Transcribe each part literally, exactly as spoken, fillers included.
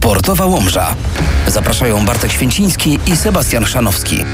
Sportowa Łomża. Zapraszają Bartek Święciński i Sebastian Chrzanowski.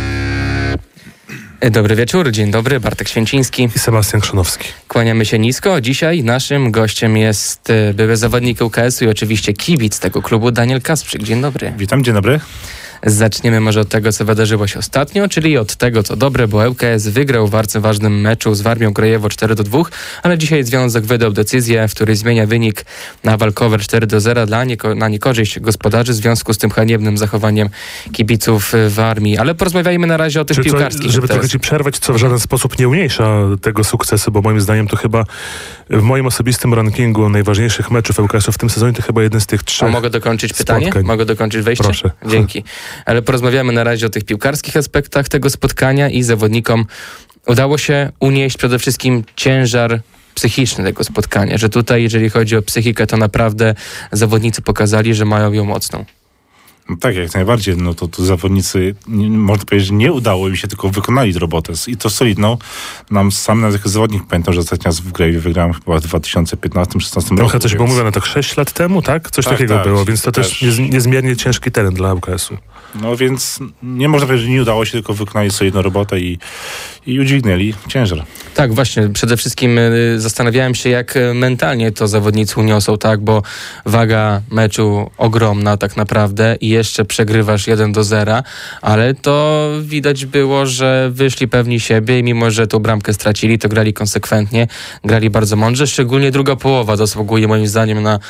Dobry wieczór, dzień dobry, Bartek Święciński i Sebastian Chrzanowski. Kłaniamy się nisko. Dzisiaj naszym gościem jest były zawodnik U K S-u i oczywiście kibic tego klubu Daniel Kasprzyk. Dzień dobry. Witam, dzień dobry. Zaczniemy może od tego, co wydarzyło się ostatnio, czyli od tego, co dobre, bo U K S wygrał w arcyważnym meczu z Warmią Grajewo cztery do dwóch, ale dzisiaj związek wydał decyzję, w której zmienia wynik na walkover cztery do zera dla nieko- na niekorzyść gospodarzy w związku z tym haniebnym zachowaniem kibiców Warmii. Ale porozmawiajmy na razie o tych Czy piłkarskich. To, żeby trochę ci przerwać, co w żaden sposób nie umniejsza tego sukcesu, bo moim zdaniem to chyba w moim osobistym rankingu najważniejszych meczów U K S-u w tym sezonie to chyba jeden z tych trzech. A mogę dokończyć pytanie? spotkań. Mogę dokończyć wejście? Proszę. Dzięki. Ale porozmawiamy na razie o tych piłkarskich aspektach tego spotkania i zawodnikom udało się unieść przede wszystkim ciężar psychiczny tego spotkania, że tutaj, jeżeli chodzi o psychikę, to naprawdę zawodnicy pokazali, że mają ją mocną. No tak, jak najbardziej. No to tu zawodnicy, nie, można powiedzieć, że nie udało im się, tylko wykonali robotę. I to solidną. Nam sam jako zawodnik pamiętam, że ostatni raz w Grajewie wygrałem chyba w dwa tysiące piętnastym szesnastym roku. Trochę coś było mówione tak sześć lat temu, tak? Coś tak, takiego tak, było, więc to też, też niez, niezmiernie ciężki teren dla U K S-u. No więc nie można powiedzieć, że nie udało się, tylko wykonali solidną robotę i, i udźwignęli ciężar. Tak, właśnie. Przede wszystkim y, zastanawiałem się, jak y, mentalnie to zawodnicy uniosą, tak? Bo waga meczu ogromna tak naprawdę i jeszcze przegrywasz jeden do zera, ale to widać było, że wyszli pewni siebie i mimo, że tą bramkę stracili, to grali konsekwentnie, grali bardzo mądrze. Szczególnie druga połowa zasługuje moim zdaniem na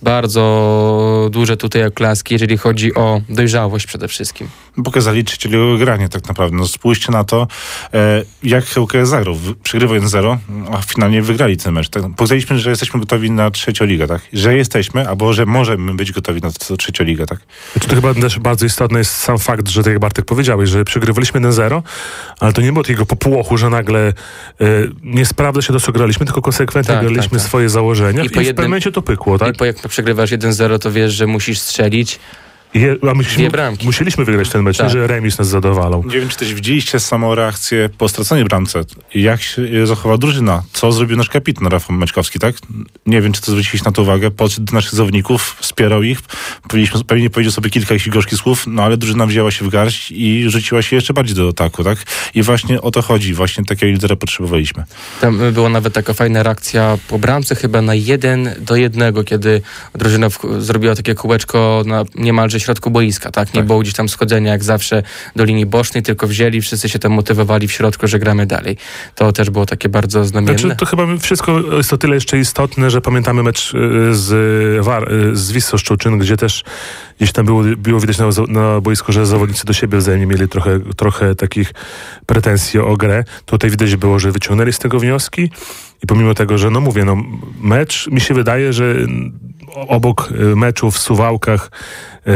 bardzo duże tutaj oklaski, jeżeli chodzi o dojrzałość przede wszystkim. Pokazali trzecioligowe granie tak naprawdę. No spójrzcie na to, e, jak U K S zagrał. Przegrywał jeden zero, a finalnie wygrali ten mecz. Tak, pokazaliśmy, że jesteśmy gotowi na trzecią ligę, tak? Że jesteśmy, albo że możemy być gotowi na trzecią ligę, tak? To chyba też bardzo istotny jest sam fakt, że tak jak Bartek powiedziałeś, że przegrywaliśmy jeden zero, ale to nie było takiego popłochu, że nagle y, nie sprawdza się to, co graliśmy, tylko konsekwentnie tak, graliśmy tak, tak. swoje założenia i, i w jednym, pewnym momencie to pykło, tak? I po jak przegrywasz jeden zero, to wiesz, że musisz strzelić Je, a myśmy, musieliśmy wygrać ten mecz, tak. że remis nas zadowalał. Nie wiem, czy też widzieliście samą reakcję po straconej bramce. Jak się zachowała drużyna? Co zrobił nasz kapitan Rafał Meczkowski, tak? Nie wiem, czy to zwróciliście na to uwagę. Podszedł do naszych zawodników, wspierał ich. Powinniśmy, pewnie powiedział sobie kilka ich gorzkich słów, no ale drużyna wzięła się w garść i rzuciła się jeszcze bardziej do ataku, tak? I właśnie o to chodzi. Właśnie takiego lidera potrzebowaliśmy. Tam była nawet taka fajna reakcja po bramce, chyba na jeden do jednego, kiedy drużyna w, zrobiła takie kółeczko na niemalże środku boiska, tak? Nie tak. było gdzieś tam schodzenia jak zawsze do linii bocznej, tylko wzięli, wszyscy się tam motywowali w środku, że gramy dalej. To też było takie bardzo znamienne. Znaczy, to chyba wszystko jest o tyle jeszcze istotne, że pamiętamy mecz z, War, z Wisłą Szczuczyn, gdzie też gdzieś tam było, było widać na, na boisku, że zawodnicy do siebie wzajemnie mieli trochę, trochę takich pretensji o grę. Tutaj widać było, że wyciągnęli z tego wnioski i pomimo tego, że no mówię, no mecz mi się wydaje, że obok meczu w Suwałkach yy,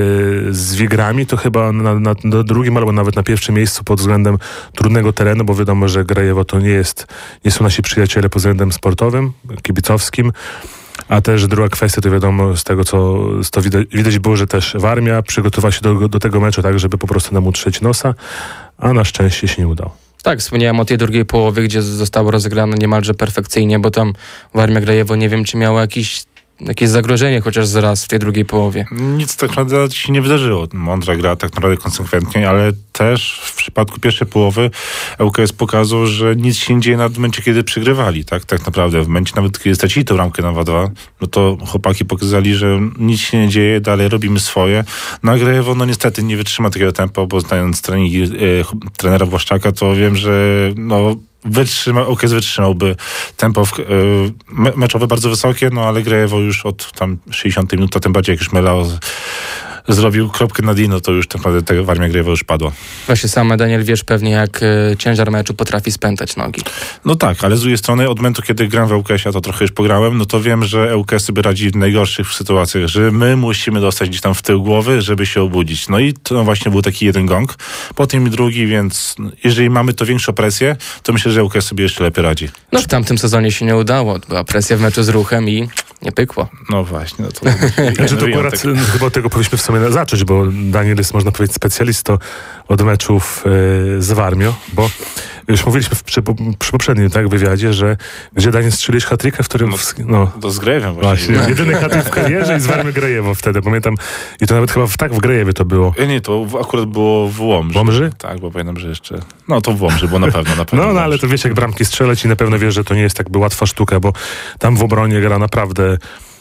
z Wigrami, to chyba na, na, na drugim albo nawet na pierwszym miejscu pod względem trudnego terenu, bo wiadomo, że Grajewo to nie jest, nie są nasi przyjaciele pod względem sportowym, kibicowskim. A też druga kwestia, to wiadomo, z tego co to widać, widać było, że też Warmia przygotowała się do, do tego meczu tak, żeby po prostu nam utrzeć nosa, a na szczęście się nie udało. Tak, wspomniałem o tej drugiej połowie, gdzie zostało rozegrane niemalże perfekcyjnie, bo tam Warmia Grajewo nie wiem, czy miała jakiś jakieś zagrożenie chociaż zaraz w tej drugiej połowie. Nic tak naprawdę się nie wydarzyło. Mądra gra tak naprawdę konsekwentnie, ale też w przypadku pierwszej połowy U K S pokazał, że nic się nie dzieje na momencie, kiedy przegrywali, tak? Tak naprawdę. W momencie nawet, kiedy stracili tę ramkę na dwa dwa, no to chłopaki pokazali, że nic się nie dzieje, dalej robimy swoje. No a Grajewo, no niestety nie wytrzyma takiego tempa, bo znając treningi e, trenera Błaszczaka, to wiem, że no Wytrzyma, U K S wytrzymałby tempo w, y, me, meczowe bardzo wysokie, no ale Grajewo już od tam sześćdziesiątej minuty, a tym bardziej jak już Melao z, zrobił kropkę na dino, to już tak naprawdę tego Warmia Grajewo już padła. Właśnie sam, Daniel, wiesz pewnie, jak y, ciężar meczu potrafi spętać nogi. No tak, ale z drugiej strony od momentu, kiedy gram w U K S-ie, to trochę już pograłem, no to wiem, że U K S sobie radzi w najgorszych sytuacjach, że my musimy dostać gdzieś tam w tył głowy, żeby się obudzić. No i to właśnie był taki jeden gong, potem drugi, więc jeżeli mamy to większą presję, to myślę, że U K S sobie jeszcze lepiej radzi. No w tamtym sezonie się nie udało. Była presja w meczu z Ruchem i nie pykło. No właśnie. No to znaczy, to akurat, chyba tego powinniśmy w sumie zacząć, bo Daniel jest, można powiedzieć, specjalistą od meczów yy, z Warmią, bo już mówiliśmy w, przy, przy poprzednim tak, wywiadzie, że gdzie Daniel strzeliłeś hat-tricka, w którym... No, w, no, to z Grejewem właśnie. właśnie jedyny hat-trick w karierze i z Warmy Grajewo wtedy, pamiętam. I to nawet chyba w, tak w Grajewie to było. Nie, nie, to w, akurat było w Łomży. W Łomży? Tak, bo pamiętam, że jeszcze... No to w Łomży, bo na pewno, na pewno. No, no ale to wiesz, jak bramki strzelać i na pewno wiesz, że to nie jest jakby łatwa sztuka, bo tam w obronie gra naprawdę...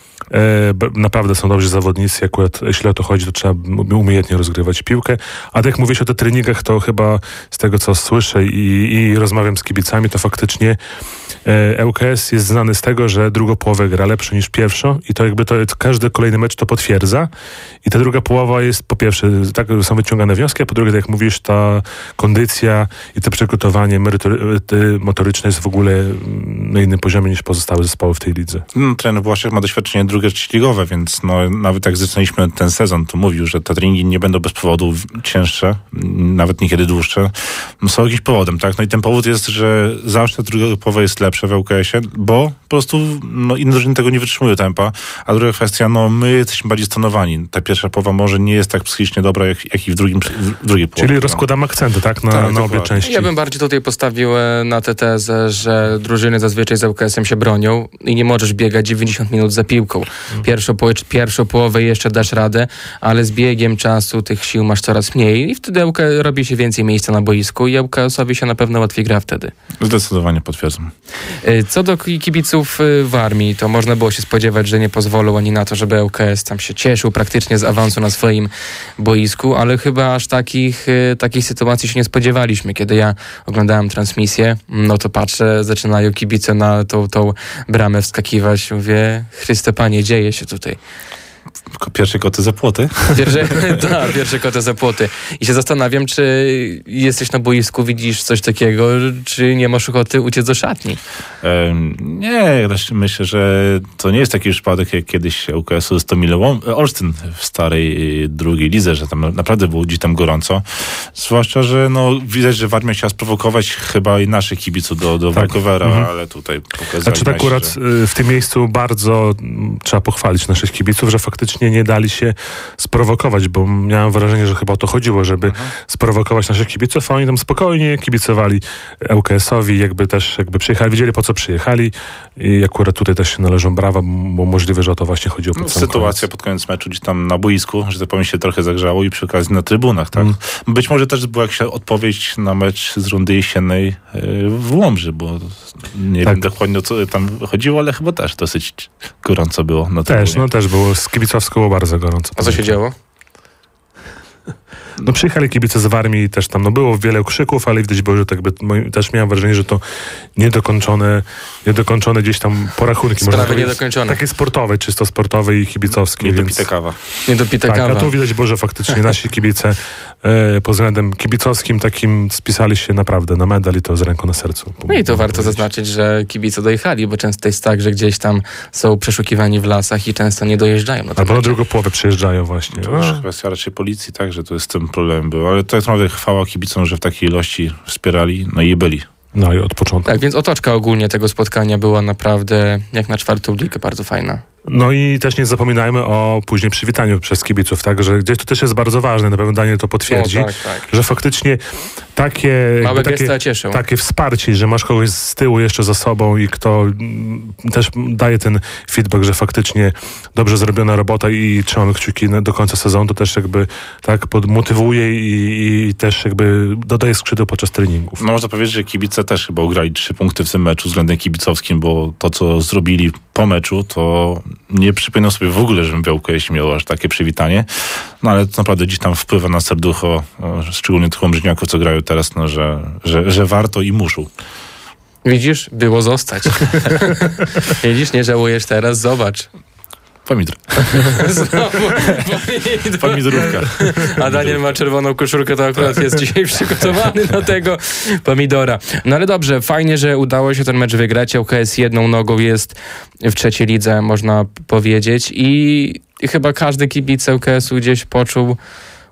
E, naprawdę są dobrzy zawodnicy, akurat jeśli o to chodzi, to trzeba umiejętnie rozgrywać piłkę. A tak jak mówisz o tych treningach, to chyba z tego, co słyszę i, i rozmawiam z kibicami, to faktycznie e, ŁKS jest znany z tego, że drugą połowę gra lepszą niż pierwszą i to jakby to każdy kolejny mecz to potwierdza i ta druga połowa jest po pierwsze, tak są wyciągane wnioski, a po drugie, tak jak mówisz, ta kondycja i to przygotowanie motoryczne jest w ogóle na innym poziomie niż pozostałe zespoły w tej lidze. No, trener Błaszczak ma doświadczenie drugie ligowe, więc no, nawet jak zaczynaliśmy ten sezon, to mówił, że te treningi nie będą bez powodu cięższe, nawet niekiedy dłuższe. No, są jakimś powodem, tak? No i ten powód jest, że zawsze druga połowa jest lepsza w ŁKS-ie, bo po prostu no, inne drużyny tego nie wytrzymują tempa, a druga kwestia, no my jesteśmy bardziej stonowani. Ta pierwsza połowa może nie jest tak psychicznie dobra, jak, jak i w, drugim, w drugiej połowie. Czyli rozkładamy akcenty, tak? Na, tak, na obie części. Ja bym bardziej tutaj postawił na tę tezę, że drużyny zazwyczaj z ŁKS-em się bronią i nie możesz biegać dziewięćdziesiąt minut za piłką. Pierwszą, po, pierwszą połowę jeszcze dasz radę, ale z biegiem czasu tych sił masz coraz mniej i wtedy ŁK robi się więcej miejsca na boisku i ŁKS-owi się na pewno łatwiej gra wtedy. Zdecydowanie potwierdzam. Co do kibiców w Armii, to można było się spodziewać, że nie pozwolą ani na to, żeby ŁKS tam się cieszył praktycznie z awansu na swoim boisku, ale chyba aż takich, takich sytuacji się nie spodziewaliśmy. Kiedy ja oglądałem transmisję, no to patrzę, zaczynają kibice na tą, tą bramę wskakiwać. Mówię, Chryste Panie, dzieje się tutaj. Pierwsze koty za płoty. Pierwsze, da, pierwsze koty za płoty. I się zastanawiam, czy jesteś na boisku, widzisz coś takiego, czy nie masz ochoty uciec do szatni? Um, nie, myślę, że to nie jest taki przypadek, jak kiedyś ŁKS-u z Tomilem Olsztyn w starej drugiej lidze, że tam naprawdę było gdzieś tam gorąco. Zwłaszcza, że no, widać, że Warmia chciała sprowokować chyba i naszych kibiców do, do tak. walkowera, mhm. ale tutaj pokazali. Znaczy to akurat że... w tym miejscu bardzo trzeba pochwalić naszych kibiców, że faktycznie nie dali się sprowokować, bo miałem wrażenie, że chyba o to chodziło, żeby mhm. sprowokować naszych kibiców, a oni tam spokojnie kibicowali ŁKS-owi, jakby też jakby przyjechali, wiedzieli po co przyjechali i akurat tutaj też się należą brawa, bo możliwe, że o to właśnie chodziło. Pod no, sytuacja koniec. Pod koniec meczu gdzieś tam na boisku, że tak powiem się trochę zagrzało i przy okazji na trybunach, tak? Mm. Być może też była jakaś odpowiedź na mecz z rundy jesiennej w Łomży, bo nie tak. wiem dokładnie o co tam chodziło, ale chyba też dosyć gorąco było na trybunie. Też, no też było, z kibicowsko było bardzo gorąco. A co się działo? No przyjechali kibice z Warmii i też tam no, było wiele krzyków, ale widać było, że tak by, też miałem wrażenie, że to niedokończone, niedokończone gdzieś tam porachunki. Sprawy niedokończone. Takie sportowe, czysto sportowe i kibicowskie. Niedopite więc... kawa. Niedopite tak, kawa. a tu widać było, że faktycznie nasi kibice e, pod względem kibicowskim takim spisali się naprawdę na medal i to z ręką na sercu. No i to warto powiedzieć. Zaznaczyć, że kibice dojechali, bo często jest tak, że gdzieś tam są przeszukiwani w lasach i często nie dojeżdżają. Na Albo na drugą połowę przyjeżdżają właśnie. To już kwestia raczej policji, tak, że to jest tym problem był, ale to jest naprawdę chwała kibicom, że w takiej ilości wspierali, no i byli. No i od początku. Tak, więc otoczka ogólnie tego spotkania była naprawdę, jak na czwartą ligę, bardzo fajna. No i też nie zapominajmy o później przywitaniu przez kibiców, tak, że gdzieś to też jest bardzo ważne, na pewno Daniel to potwierdzi, no, tak, tak. że faktycznie takie, małe takie, gesta cieszą. Takie wsparcie, że masz kogoś z tyłu jeszcze za sobą i kto m, też daje ten feedback, że faktycznie dobrze zrobiona robota i trzymamy kciuki do końca sezonu, to też jakby tak podmotywuje i, i też jakby dodaje skrzydeł podczas treningów. No można powiedzieć, że kibice też chyba ugrali trzy punkty w tym meczu względem kibicowskim, bo to, co zrobili po meczu, to nie przypominam sobie w ogóle, żebym w ŁKS miał aż takie przywitanie, no ale to naprawdę gdzieś tam wpływa na serducho, szczególnie tych łomżyniaków, co grają teraz, no, że, że, że warto i muszą. Widzisz? Było zostać. Widzisz? Nie żałujesz teraz? Zobacz. Pomidor. Znowu pomidor. Pomidorówka. A Daniel ma czerwoną koszulkę, to akurat jest dzisiaj przygotowany do tego pomidora. No ale dobrze, fajnie, że udało się ten mecz wygrać. ŁKS jedną nogą jest w trzeciej lidze, można powiedzieć. I chyba każdy kibic ŁKS-u gdzieś poczuł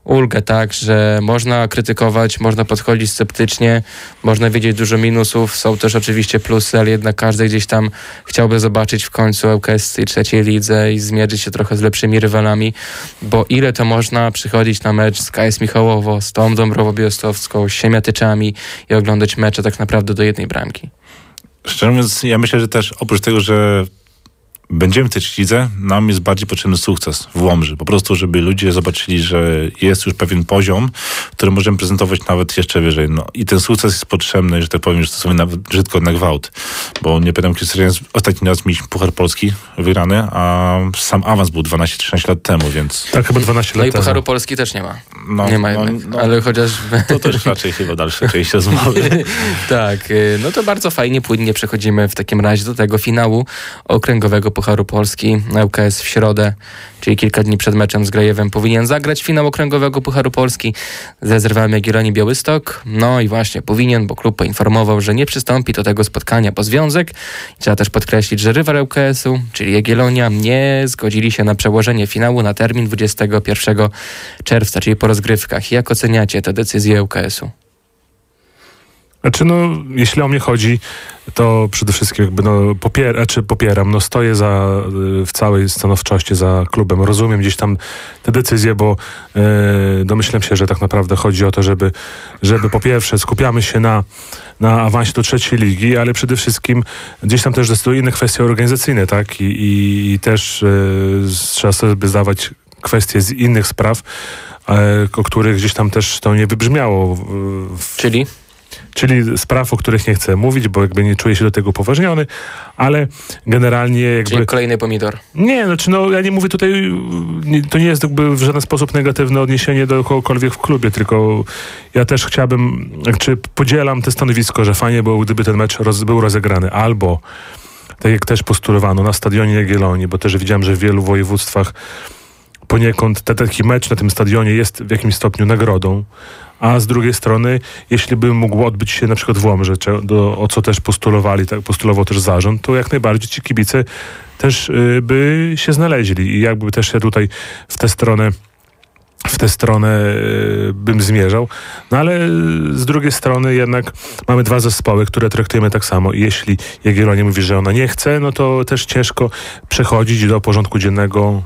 ulgę, tak, że można krytykować, można podchodzić sceptycznie, można wiedzieć dużo minusów, są też oczywiście plusy, ale jednak każdy gdzieś tam chciałby zobaczyć w końcu ŁKS w tej trzeciej lidze i zmierzyć się trochę z lepszymi rywalami, bo ile to można przychodzić na mecz z K S Michałowo, z tą Dąbrową-Białostocką, z Siemiatyczami i oglądać mecze tak naprawdę do jednej bramki. Szczerze mówiąc, ja myślę, że też oprócz tego, że będziemy w tej lidze, nam jest bardziej potrzebny sukces w Łomży. Po prostu, żeby ludzie zobaczyli, że jest już pewien poziom, który możemy prezentować nawet jeszcze wyżej. No i ten sukces jest potrzebny, że tak powiem, że to sobie nawet brzydko na gwałt. Bo nie pamiętam, kiedy ostatni raz mieliśmy Puchar Polski wygrany, a sam awans był dwanaście trzynaście lat temu, więc... Tak, chyba dwanaście no lat i temu. Pucharu Polski też nie ma. No, nie ma no, jednak, no, ale chociaż... To też raczej chyba dalsza część rozmowy. Tak, no to bardzo fajnie, płynnie przechodzimy w takim razie do tego finału okręgowego Pucharu Polski. ŁKS w środę, czyli kilka dni przed meczem z Grajewem, powinien zagrać finał okręgowego Pucharu Polski ze Zerwami Jagiellonii Białystok. No i właśnie powinien, bo klub poinformował, że nie przystąpi do tego spotkania, bo związek, trzeba też podkreślić, że rywal ŁKS-u, czyli Jagiellonia, nie zgodzili się na przełożenie finału na termin dwudziestego pierwszego czerwca, czyli po rozgrywkach. Jak oceniacie tę decyzję ŁKS-u? Znaczy, no, jeśli o mnie chodzi, to przede wszystkim jakby, no, popier- czy popieram, no, stoję za, w całej stanowczości za klubem. Rozumiem gdzieś tam te decyzje, bo e, domyślam się, że tak naprawdę chodzi o to, żeby, żeby po pierwsze skupiamy się na, na awansie do trzeciej ligi, ale przede wszystkim gdzieś tam też decydują inne kwestie organizacyjne, tak? I, i, i też e, trzeba sobie zdawać kwestie z innych spraw, e, o których gdzieś tam też to nie wybrzmiało. W, Czyli? Czyli spraw, o których nie chcę mówić, bo jakby nie czuję się do tego upoważniony, ale generalnie jakby... Czyli kolejny pomidor. Nie, znaczy no ja nie mówię tutaj, nie, to nie jest jakby w żaden sposób negatywne odniesienie do kogokolwiek w klubie, tylko ja też chciałbym, czy podzielam to stanowisko, że fajnie było, gdyby ten mecz roz, był rozegrany albo, tak jak też postulowano, na stadionie Jagiellonii, bo też widziałem, że w wielu województwach poniekąd te, taki mecz na tym stadionie jest w jakimś stopniu nagrodą, a z drugiej strony, jeśli by mógł odbyć się na przykład w Łomży, do, o co też postulowali, tak, postulował też zarząd, to jak najbardziej ci kibice też y, by się znaleźli i jakby też się tutaj w tę stronę w tę stronę y, bym zmierzał. No ale z drugiej strony jednak mamy dwa zespoły, które traktujemy tak samo. I jeśli Jagiellonia mówi, że ona nie chce, no to też ciężko przechodzić do porządku dziennego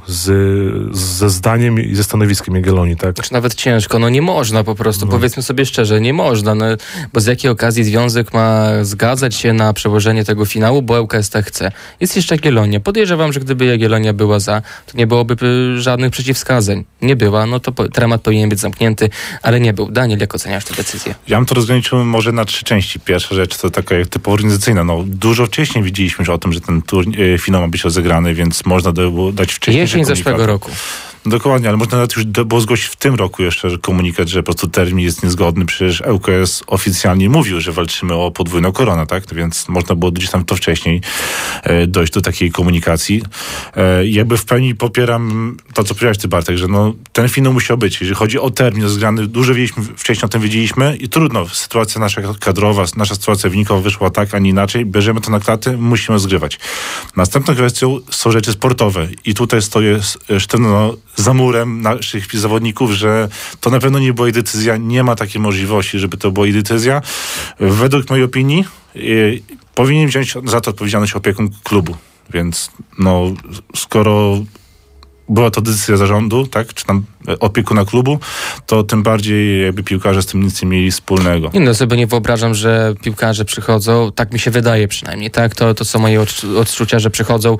z, ze zdaniem i ze stanowiskiem Jagiellonii, tak? Czy nawet ciężko, no nie można po prostu, No. powiedzmy sobie szczerze, nie można, no, bo z jakiej okazji związek ma zgadzać się na przełożenie tego finału, bo ŁKS tak chce. Jest jeszcze Jagiellonia. Podejrzewam, że gdyby Jagiellonia była za, to nie byłoby y, żadnych przeciwwskazań. Nie była, no to po, temat powinien być zamknięty, ale nie był. Daniel, jak oceniasz tę decyzję? Ja bym to rozgraniczył może na trzy części. Pierwsza rzecz to taka jak typowo organizacyjna. No, dużo wcześniej widzieliśmy już o tym, że ten turniej, finał ma być rozegrany, więc można było dać wcześniej. Jesień zeszłego roku. Dokładnie, ale można nawet już do, było zgłosić w tym roku jeszcze że komunikat, że po prostu termin jest niezgodny. Przecież ŁKS oficjalnie mówił, że walczymy o podwójną koronę, tak? Więc można było gdzieś tam to wcześniej e, dojść do takiej komunikacji. E, jakby w pełni popieram to, co powiedziałeś ty, Bartek, że no, ten finał musiał być. Jeżeli chodzi o termin rozgrany, dużo wiedzieliśmy, wcześniej o tym wiedzieliśmy i trudno. Sytuacja nasza kadrowa, nasza sytuacja wynikowa wyszła tak, a nie inaczej. Bierzemy to na klatę, musimy rozgrywać. Następną kwestią są rzeczy sportowe i tutaj stoję sztywno za murem naszych zawodników, że to na pewno nie była ich decyzja, nie ma takiej możliwości, żeby to była ich decyzja. Według mojej opinii yy, powinien wziąć za to odpowiedzialność opiekun klubu, więc no, skoro była to decyzja zarządu, tak, czy tam opiekuna klubu, to tym bardziej jakby piłkarze z tym nic nie mieli wspólnego. Nie no, sobie nie wyobrażam, że piłkarze przychodzą, tak mi się wydaje przynajmniej, tak, to, to są moje odczucia, że przychodzą.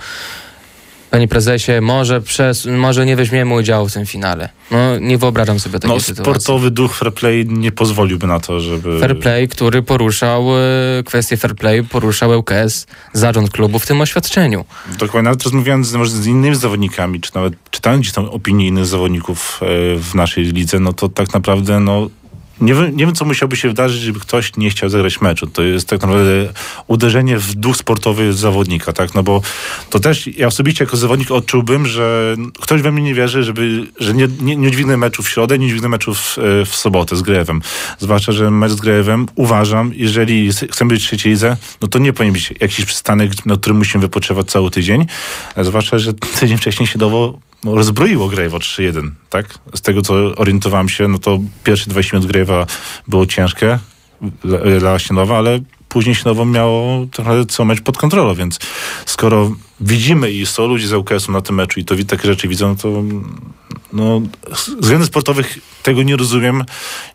Panie prezesie, może, przez, może nie weźmiemy udziału w tym finale. No, nie wyobrażam sobie takiej no, sytuacji. Sportowy duch fair play nie pozwoliłby na to, żeby... Fair play, który poruszał e, kwestię fair play, poruszał ŁKS, zarząd klubu w tym oświadczeniu. Dokładnie, nawet rozmawiając z, może z innymi zawodnikami, czy nawet czytając gdzieś tam opinie innych zawodników e, w naszej lidze, no to tak naprawdę, no Nie wiem, nie wiem, co musiałoby się wydarzyć, żeby ktoś nie chciał zagrać meczu. To jest tak naprawdę uderzenie w duch sportowy zawodnika, tak? No bo to też ja osobiście jako zawodnik odczułbym, że ktoś we mnie nie wierzy, żeby, że nie, nie, nie dźwignę meczu w środę, nie dźwignę meczu w, w sobotę z Grajewem. Zwłaszcza, że mecz z Grajewem uważam, jeżeli chcemy być w trzeciej lidze, no to nie powinien być jakiś przystanek, na którym musimy wypoczywać cały tydzień. Zwłaszcza, że tydzień wcześniej się dało no, rozbroiło Grajewo trzy jeden, tak? Z tego, co orientowałem się, no to pierwsze dwadzieścia minut Grajewa było ciężkie dla, dla Sienowa, ale później Sienowo miało trochę co mecz pod kontrolą, więc skoro widzimy i są ludzie z ŁKS-u na tym meczu i to takie rzeczy widzą, no to no, z względów sportowych tego nie rozumiem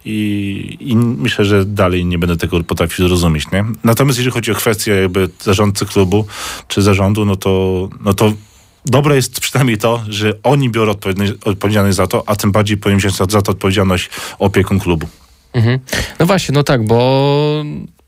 i, i myślę, że dalej nie będę tego potrafił zrozumieć, nie? Natomiast jeżeli chodzi o kwestię jakby zarządcy klubu czy zarządu, no to, no to dobre jest przynajmniej to, że oni biorą odpowiedzialność za to, a tym bardziej powinien wziąć za to odpowiedzialność opiekun klubu. Mhm. No właśnie, no tak, bo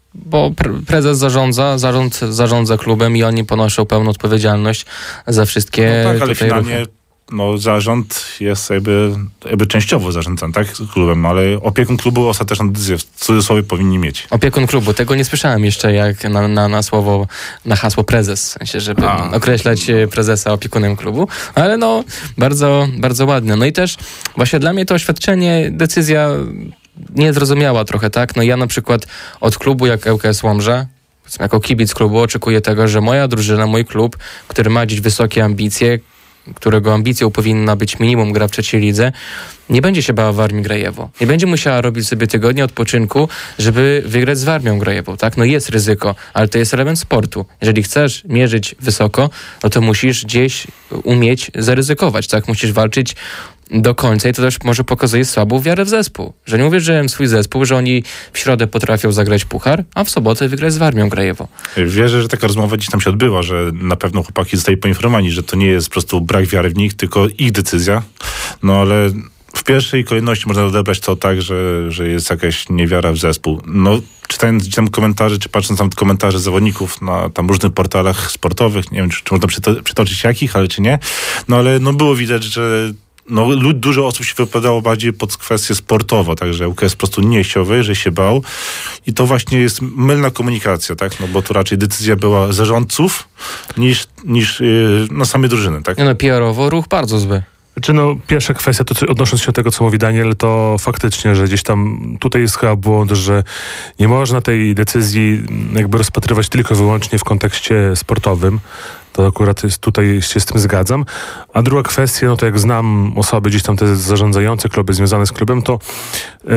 bo prezes zarządza, zarząd zarządza klubem i oni ponoszą pełną odpowiedzialność za wszystkie no tak, ale tutaj finalnie ruchy. No, zarząd jest jakby, jakby częściowo zarządzany, tak, klubem, ale opiekun klubu ostateczną decyzję w cudzysłowie powinni mieć. Opiekun klubu, tego nie słyszałem jeszcze jak na, na, na słowo, na hasło prezes, w sensie, żeby A. określać prezesa opiekunem klubu, ale no, bardzo, bardzo ładne. No i też właśnie dla mnie to oświadczenie, decyzja niezrozumiała trochę, tak? No ja na przykład od klubu jak ŁKS Łomża, jako kibic klubu oczekuję tego, że moja drużyna, mój klub, który ma dziś wysokie ambicje, którego ambicją powinna być minimum gra w trzeciej lidze, nie będzie się bała Warmii Grajewo. Nie będzie musiała robić sobie tygodnia odpoczynku, żeby wygrać z Warmią Grajewą, tak? No jest ryzyko, ale to jest element sportu. Jeżeli chcesz mierzyć wysoko, no to musisz gdzieś umieć zaryzykować, tak? Musisz walczyć do końca i to też może pokazuje słabą wiarę w zespół. Że nie uwierzyłem w swój zespół, że oni w środę potrafią zagrać puchar, a w sobotę wygrać z Warmią Grajewo. Wierzę, że taka rozmowa gdzieś tam się odbyła, że na pewno chłopaki zostali poinformowani, że to nie jest po prostu brak wiary w nich, tylko ich decyzja. No ale w pierwszej kolejności można odebrać to tak, że, że jest jakaś niewiara w zespół. No, czytając tam komentarze, czy patrząc tam komentarze zawodników na tam różnych portalach sportowych, nie wiem, czy, czy można przyto- przytoczyć jakich, ale czy nie, no ale no było widać, że no, dużo osób się wypowiadało bardziej pod kwestię sportową, także ŁKS po prostu nie chciał wyjść, że się bał i to właśnie jest mylna komunikacja, tak, no bo tu raczej decyzja była zarządców niż, niż yy, no samej drużyny, tak. No, no P R-owo ruch bardzo zły. Czy no, pierwsza kwestia, to odnosząc się do tego, co mówi Daniel, to faktycznie, że gdzieś tam tutaj jest chyba błąd, że nie można tej decyzji jakby rozpatrywać tylko i wyłącznie w kontekście sportowym. To akurat jest, tutaj się z tym zgadzam. A druga kwestia, no to jak znam osoby gdzieś tam te zarządzające kluby, związane z klubem, to yy,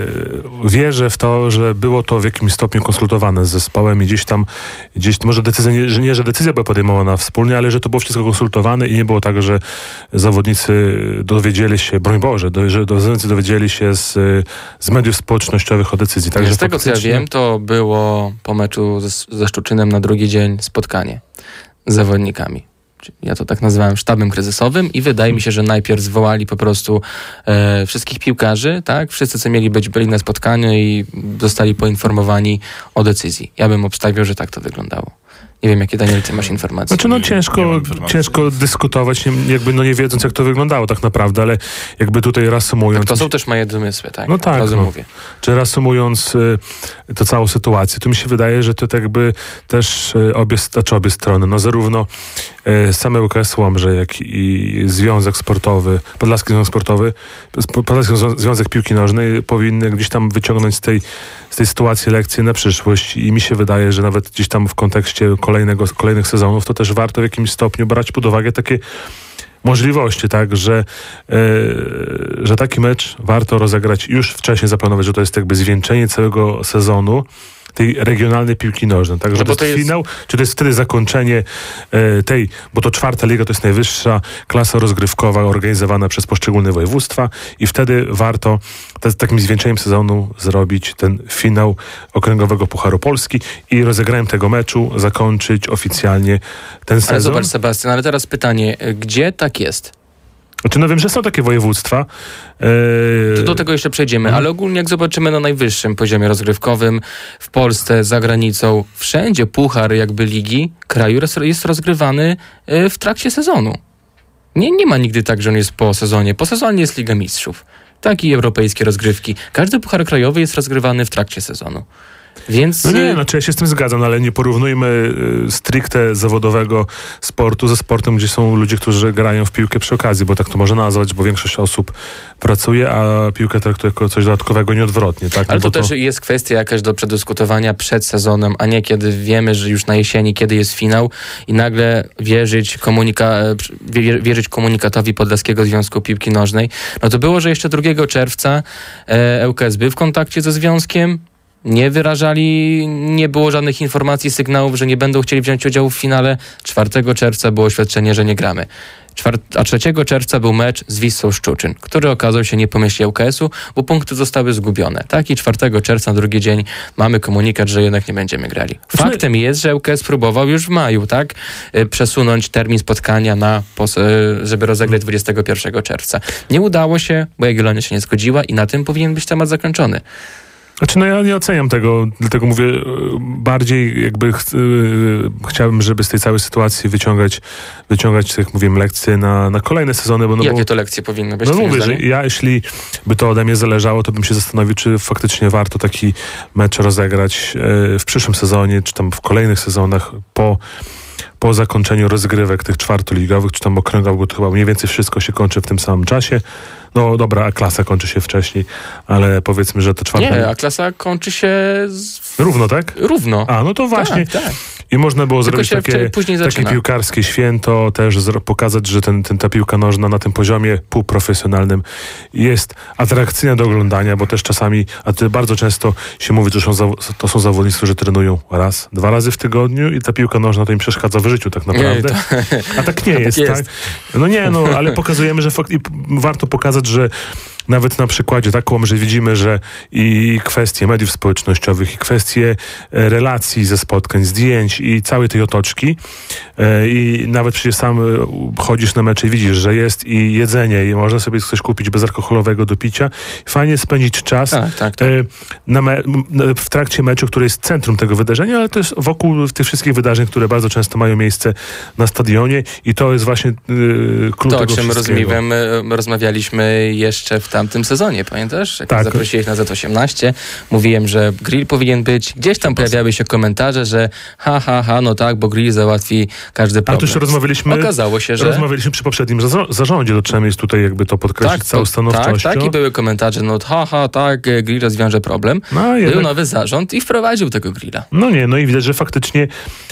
wierzę w to, że było to w jakimś stopniu konsultowane z zespołem i gdzieś tam, gdzieś może decyzja, nie, że nie, że decyzja była podejmowana wspólnie, ale że to było wszystko konsultowane i nie było tak, że zawodnicy dowiedzieli się, broń Boże, do, że zawodnicy dowiedzieli się z, z mediów społecznościowych o decyzji. Także z tego, co ja wiem, to było po meczu ze, ze Szczuczynem na drugi dzień spotkanie z zawodnikami. Ja to tak nazywałem sztabem kryzysowym i wydaje mi się, że najpierw zwołali po prostu e, wszystkich piłkarzy, tak? Wszyscy, co mieli być, byli na spotkaniu i zostali poinformowani o decyzji. Ja bym obstawiał, że tak to wyglądało. Nie wiem, jakie, Daniel, ty masz informacje. Znaczy, no ciężko, ciężko dyskutować, nie, jakby no nie wiedząc, jak to wyglądało tak naprawdę, ale jakby tutaj reasumując... Tak, to są też moje domysły, tak? No tak, no. Mówię. Czy reasumując y, tę całą sytuację, to mi się wydaje, że to tak jakby też y, obie, znaczy obie strony, no zarówno y, same ŁKS Łomże, jak i Związek Sportowy, Podlaski Związek Sportowy, Podlaski Związek Piłki Nożnej powinny gdzieś tam wyciągnąć z tej, z tej sytuacji lekcje na przyszłość i mi się wydaje, że nawet gdzieś tam w kontekście kolejnego, kolejnych sezonów, to też warto w jakimś stopniu brać pod uwagę takie możliwości, tak, że, yy, że taki mecz warto rozegrać już wcześniej, zaplanować, że to jest jakby zwieńczenie całego sezonu tej regionalnej piłki nożnej, tak, że no to, to jest finał, czy to jest wtedy zakończenie e, tej, bo to czwarta liga to jest najwyższa klasa rozgrywkowa organizowana przez poszczególne województwa i wtedy warto te, takim zwieńczeniem sezonu zrobić ten finał Okręgowego Pucharu Polski i rozegraniem tego meczu zakończyć oficjalnie ten sezon. Ale zobacz, Sebastian, ale teraz pytanie, gdzie tak jest? Znaczy, no wiem, że są takie województwa. Yy... To do tego jeszcze przejdziemy, hmm. ale ogólnie jak zobaczymy na najwyższym poziomie rozgrywkowym w Polsce, za granicą, wszędzie puchar jakby ligi kraju jest rozgrywany w trakcie sezonu. Nie, nie ma nigdy tak, że on jest po sezonie. Po sezonie jest Liga Mistrzów. Tak i europejskie rozgrywki. Każdy puchar krajowy jest rozgrywany w trakcie sezonu. Więc... No nie, znaczy ja się z tym zgadzam, ale nie porównujmy y, stricte zawodowego sportu ze sportem, gdzie są ludzie, którzy grają w piłkę przy okazji, bo tak to można nazwać, bo większość osób pracuje, a piłkę traktuje jako coś dodatkowego, nieodwrotnie. Tak? Ale no to, to też jest kwestia jakaś do przedyskutowania przed sezonem, a nie kiedy wiemy, że już na jesieni, kiedy jest finał i nagle wierzyć, komunika- wierzyć komunikatowi Podlaskiego Związku Piłki Nożnej. No to było, że jeszcze drugiego czerwca e, ŁKS był w kontakcie ze związkiem, nie wyrażali, nie było żadnych informacji, sygnałów, że nie będą chcieli wziąć udziału w finale. czwartego czerwca było oświadczenie, że nie gramy. Czwart- a trzeciego czerwca był mecz z Wissą Szczuczyn, który okazał się nie po myśli ŁKS-u, bo punkty zostały zgubione. Tak, i czwartego czerwca, na drugi dzień, mamy komunikat, że jednak nie będziemy grali. Faktem jest, że ŁKS próbował już w maju, tak, y, przesunąć termin spotkania na, pos- y, żeby rozegrać dwudziestego pierwszego czerwca. Nie udało się, bo Jagiellonia się nie zgodziła i na tym powinien być temat zakończony. Znaczy, no ja nie oceniam tego, dlatego mówię, bardziej jakby ch- yy, chciałbym, żeby z tej całej sytuacji wyciągać, wyciągać, tak jak mówiłem, lekcje na, na kolejne sezony. Bo, no Jakie bo, to lekcje powinny być? No twoim mówię, że zdaniem? ja, jeśli by to ode mnie zależało, to bym się zastanowił, czy faktycznie warto taki mecz rozegrać yy, w przyszłym sezonie, czy tam w kolejnych sezonach po po zakończeniu rozgrywek tych czwartoligowych, czy tam okręgowych, bo to chyba mniej więcej wszystko się kończy w tym samym czasie. No dobra, a klasa kończy się wcześniej, ale powiedzmy, że to czwarta... Nie, a klasa kończy się z... Równo, tak? równo. A, no to właśnie. Tak, tak. I można było Tylko zrobić się takie, wczoraj później takie zaczyna. piłkarskie święto, też zro- pokazać, że ten, ten, ta piłka nożna na tym poziomie półprofesjonalnym jest atrakcyjna do oglądania, bo też czasami, a to bardzo często się mówi, że są zaw- to są zawodnicy, którzy trenują raz, dwa razy w tygodniu i ta piłka nożna to im przeszkadza w życiu tak naprawdę. Nie, A tak nie jest, jest. tak? No nie, no, ale pokazujemy, że fakt, i p- warto pokazać, że nawet na przykładzie takim, że widzimy, że i kwestie mediów społecznościowych, i kwestie e, relacji ze spotkań, zdjęć i całej tej otoczki e, i nawet przecież sam e, chodzisz na mecze i widzisz, że jest i jedzenie i można sobie coś kupić bezalkoholowego do picia. Fajnie spędzić czas Tak, tak, tak. e, na me- m- w trakcie meczu, który jest centrum tego wydarzenia, ale też wokół tych wszystkich wydarzeń, które bardzo często mają miejsce na stadionie i to jest właśnie e, klucz To, o tego czym wszystkiego. rozmawiamy, rozmawialiśmy jeszcze w tamtym sezonie, pamiętasz? Jak Tak. zaprosiłeś na Z osiemnaście, mówiłem, że grill powinien być. Gdzieś tam pojawiały się komentarze, że ha, ha, ha, no tak, bo grill załatwi każdy A problem. to już rozmawialiśmy, Okazało się, że... rozmawialiśmy przy poprzednim zarzo- zarządzie, to trzeba mieć tutaj jakby to podkreślić Tak, całą to, stanowczością. tak, tak, i były komentarze, no ha, ha, tak, grill rozwiąże problem. No, a Był jednak, nowy zarząd i wprowadził tego grilla. no nie, no i widać, że faktycznie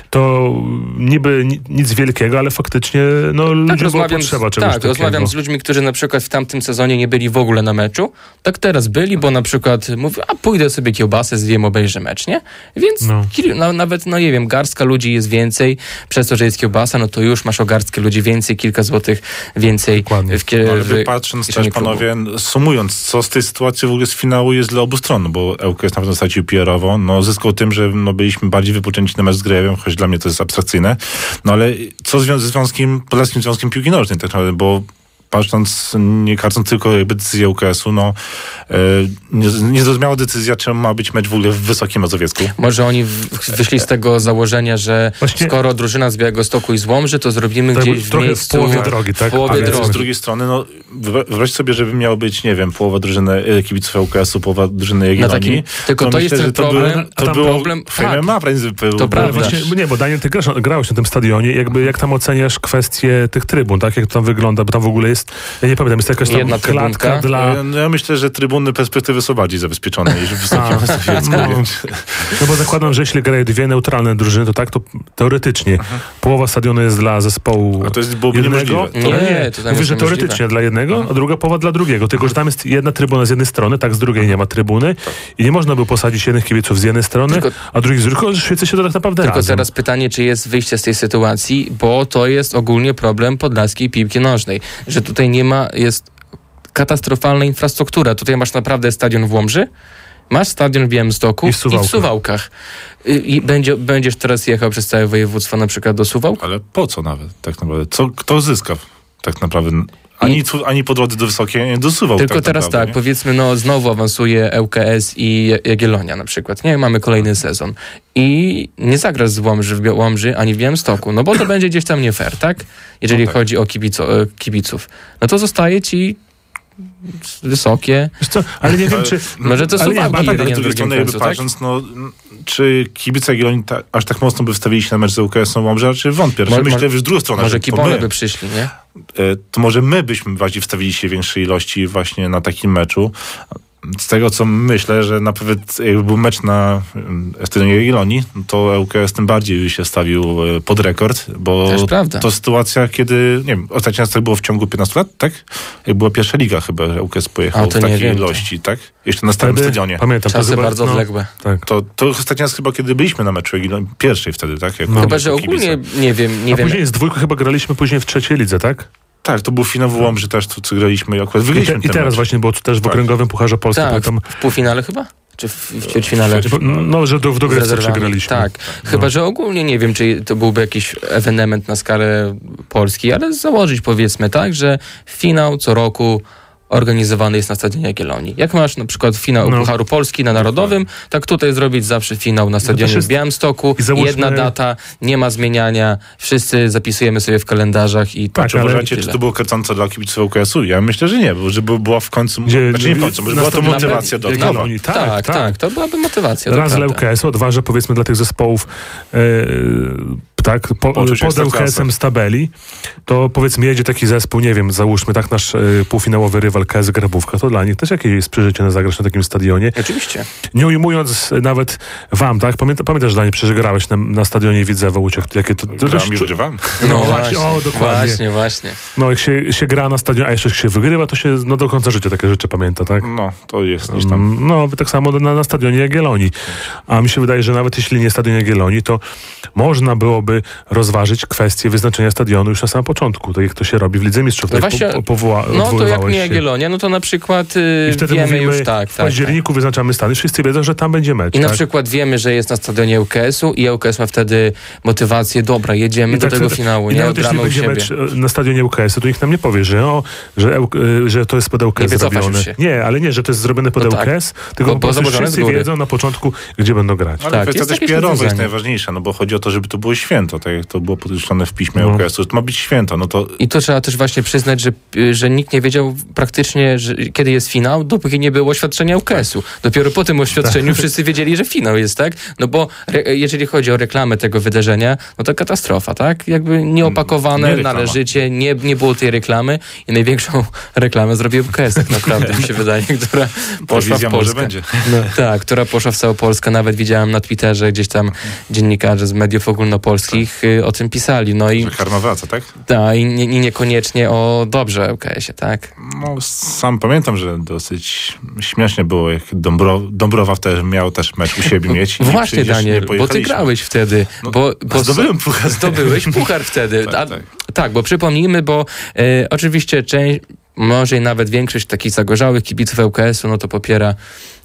to niby ni- nic wielkiego, ale faktycznie no, Tak, ludziom było rozmawiam, potrzeba z, czegoś tak takiego. rozmawiam z ludźmi, którzy na przykład w tamtym sezonie nie byli w ogóle na meczu, tak teraz byli, bo na przykład mówią, a pójdę sobie kiełbasę zjem, obejrzę mecz, nie? Więc No. kil, no, nawet, no nie wiem, garstka ludzi jest więcej, przez to, że jest kiełbasa, no to już masz o garstkę ludzi więcej, kilka złotych więcej Dokładnie. w, kie, No, ale w wy patrząc kieszeni też, klubu. panowie, sumując, co z tej sytuacji w ogóle z finału jest dla obu stron, bo ŁKS na pewno stracił P R-owo, no zyskał tym, że no, byliśmy bardziej wypoczęci na mecz z Grejewem, choć dla mnie to jest abstrakcyjne, no ale co zwią- ze Związkiem, Podlaskim Związkiem Piłki Nożnej tak naprawdę, bo patrząc, nie karcząc tylko jakby decyzję ŁKS-u, no e, nie- niezrozumiała decyzja, czemu ma być mecz w ogóle w Wysokim Mazowiecku. Może oni w, wyszli z tego założenia, że Właśnie- skoro drużyna z Białegostoku i z Łomży, to zrobimy Tak, gdzieś w trochę w miejscu... połowie drogi, tak? W połowie Ale drogi. z drugiej strony, no wyob- wyobraź sobie, żeby miało być, nie wiem, połowa drużyny e, kibiców ŁKS-u, połowa drużyny Jagiellonii. takim- tylko to jest ten że to problem- było- a To tam było problem- w tak. M M A wręcz był, To był prawda. Właśnie, bo nie, bo Daniel, ty grasz, grałeś na tym stadionie, jakby jak tam oceniasz kwestię tych trybun, tak? Jak to tam wygląda, bo tam w ogóle jest, ja nie pamiętam, jest jakaś tam Jedna klatka trybunka. dla... Ja, no ja myślę, że trybuny perspektywy są bardziej zabezpieczone niż w Wysokim A, Mazowiecku, no. więc... No bo zakładam, że jeśli grają dwie neutralne drużyny, to tak, to teoretycznie połowa stadionu jest dla zespołu A to jest, byłoby jednego. niemożliwe. Nie, nie, to tam mówię, jest że teoretycznie niemożliwe. dla jednego, a druga połowa dla drugiego. Tylko, że tam jest jedna trybuna z jednej strony, tak z drugiej nie ma trybuny i nie można by posadzić jednych kibiców z jednej strony, Tylko- a drugich z drugiej, tylko świecę się to tak naprawdę Tylko razem. teraz pytanie, czy jest wyjście z tej sytuacji, bo to jest ogólnie problem podlaskiej piłki nożnej, że tutaj nie ma, jest katastrofalna infrastruktura. Tutaj masz naprawdę stadion w Łomży, masz stadion w Białymstoku I w Suwałkach. i w Suwałkach. I, i będzie, będziesz teraz jechał przez całe województwo na przykład do Suwałk? Ale po co nawet, tak naprawdę? Co, kto zyska tak naprawdę? Ani, I- tu, ani po drodze do Wysokiej, ani do Suwałk. Tylko tak teraz naprawdę, tak, nie? powiedzmy, no znowu awansuje ŁKS i Jagiellonia na przykład, nie? Mamy kolejny sezon. I nie zagrasz z Łomży w Bia- Łomży ani w Białymstoku, no bo to będzie gdzieś tam nie fair, tak? Jeżeli No tak. chodzi o kibico, e, kibiców. No to zostaje ci wysokie. Wiesz co, ale nie wiem, czy... Może to są ale nie, wagi a tak, jedynie Ale w z drugiej drugim strony, jakby końcu, tak? patrząc, no, czy kibice Jagiellonii ta, aż tak mocno by wstawili się na mecz z ŁKS-em Łomża, raczej wątpię. Mo- Myślę, mo- że w drugą stronę, Może że to kibole my, by przyszli, nie? e, to może my byśmy bardziej wstawili się większej ilości właśnie na takim meczu. Z tego, co myślę, że nawet jakby był mecz na e, stadionie Jagiellonii, to ŁKS tym bardziej się stawił e, pod rekord, bo Też prawda. to sytuacja, kiedy, nie wiem, ostatni raz tak było w ciągu piętnastu lat, tak? Jak była pierwsza liga chyba, że ŁKS pojechał A, to w nie takiej wiem, ilości, tak? Jeszcze na starym Wtedy, stadionie. Pamiętam. to Czasy chyba- bardzo no, odległe. Tak. To, to ostatni raz chyba, kiedy byliśmy na meczu Jagiellonii, pierwszej wtedy, tak? Jako, Chyba, że jako kibice. ogólnie, nie wiem, nie A wiem. później z dwójką chyba graliśmy później w trzeciej lidze, tak? Tak, to był finał w Łomży też, to co graliśmy i akurat I, te, wygraliśmy i ten teraz mecz. właśnie było tu też w Tak. okręgowym Pucharze Polski. Tak, Tam, w półfinale chyba? Czy w, w ćwierćfinale? no, że do, w Z dogrywce rezerwami. przegraliśmy. Tak. Chyba, że ogólnie nie wiem, czy to byłby jakiś ewenement na skalę Polski, ale założyć powiedzmy tak, że finał co roku organizowany jest na stadionie Jagiellonii. Jak masz na przykład finał No. Pucharu Polski na Narodowym, tak tutaj zrobić zawsze finał na stadionie jest- w Białymstoku. i załóżmy- Jedna data, nie ma zmieniania, wszyscy zapisujemy sobie w kalendarzach i Tak, Czy ale- uważacie, czy to było kręcące dla kibiców ŁKS-u? Ja myślę, że nie, bo żeby była w końcu, Gdzie- znaczy nie w końcu, żeby na była to stadionie motywacja do Jagiellonii. odnowa. Tak, tak, tak, tak. to byłaby motywacja. to Raz dla prawda. ŁKS-u, a dwa, że powiedzmy dla tych zespołów e, tak, po, Poczuć pod ekstraklasy. ŁKS-em z tabeli, to powiedzmy jedzie taki zespół, nie wiem, załóżmy tak nasz e, półfinałowy rywal K S Grabówka, to dla nich też jakieś jest przeżycie na zagrać na takim stadionie. Oczywiście. Nie ujmując nawet wam, tak? Pamięta, pamiętasz, Daniel, przecież grałeś na, na stadionie Widzewa Łuczek, jakie to... to Grałem i dość- wygrywałem. No właśnie, o, dokładnie. Właśnie, właśnie. No jak się, się gra na stadionie, a jeszcze jak się wygrywa, to się no, do końca życia takie rzeczy pamięta, tak? No, to jest gdzieś tam. Mm, No, tak samo na, na stadionie Jagiellonii. A mi się wydaje, że nawet jeśli nie stadion Jagiellonii, to można byłoby rozważyć kwestię wyznaczenia stadionu już na samym początku, tak jak to się robi w Lidze Mistrzów. No tak właśnie, po, powoła, No to jak odwoływałeś nie się. Jagiellonia, no to na przykład y, I wtedy wiemy mówimy, już tak, w tak, tak. październiku wyznaczamy stadion, wszyscy wiedzą, że tam będzie mecz. I na tak? przykład wiemy, że jest na stadionie ŁKS-u i ŁKS ma wtedy motywację, dobra, jedziemy I do tak tego wtedy- finału, I nie? nawet jeśli Gramy u będzie siebie. mecz e, na stadionie ŁKS-u, to nikt nam nie powie, że, o, że, Eł- e, że to jest pod ŁKS Nie wycofasz zrobione. już się. Nie, ale nie, że to jest zrobione pod No tak. ŁKS, tylko Bo- po bo prostu założone z wszyscy góry. wiedzą na początku, gdzie będą grać. Ale Tak, kwestia jest też jakieś P R owa jest rozwiązanie. najważniejsza, no bo chodzi o to, żeby to było święto, tak jak to było podkreślone w piśmie No. ŁKS-u. To ma być święto, no to I to trzeba też właśnie przyznać, że, że nikt nie wiedział praktycznie, że, kiedy jest finał, dopóki nie było oświadczenia ŁKS-u. Dopiero po tym oświadczeniu wszyscy wiedzieli, że finał jest, tak? No bo re, jeżeli chodzi o reklamę tego wydarzenia, no to katastrofa, tak? Jakby nieopakowane Nie reklama. należycie, nie, nie było tej reklamy i największą reklamę zrobił ŁKS tak naprawdę, mi się wydaje, która poszła w telewizja może Polskę. będzie. Tak, która poszła w całą Polskę. Nawet widziałem na Twitterze, gdzieś tam dziennikarze z mediów ogólnopolskich y, o tym pisali. No i, Że karma wraca, tak? ta, i, nie, i niekoniecznie o dobrze ŁKS-ie, tak? No, sam pamiętam, że dosyć śmiesznie było, jak Dąbro, Dąbrowa też miał też mecz u siebie mieć. i Właśnie, przecież nie Daniel, bo ty pojechaliśmy. grałeś wtedy. No, bo, bo zdobyłem puchar. Zdobyłeś puchar wtedy. Tak, A, tak. tak, bo przypomnijmy, bo e, oczywiście część, może i nawet większość takich zagorzałych kibiców ŁKS-u, no to popiera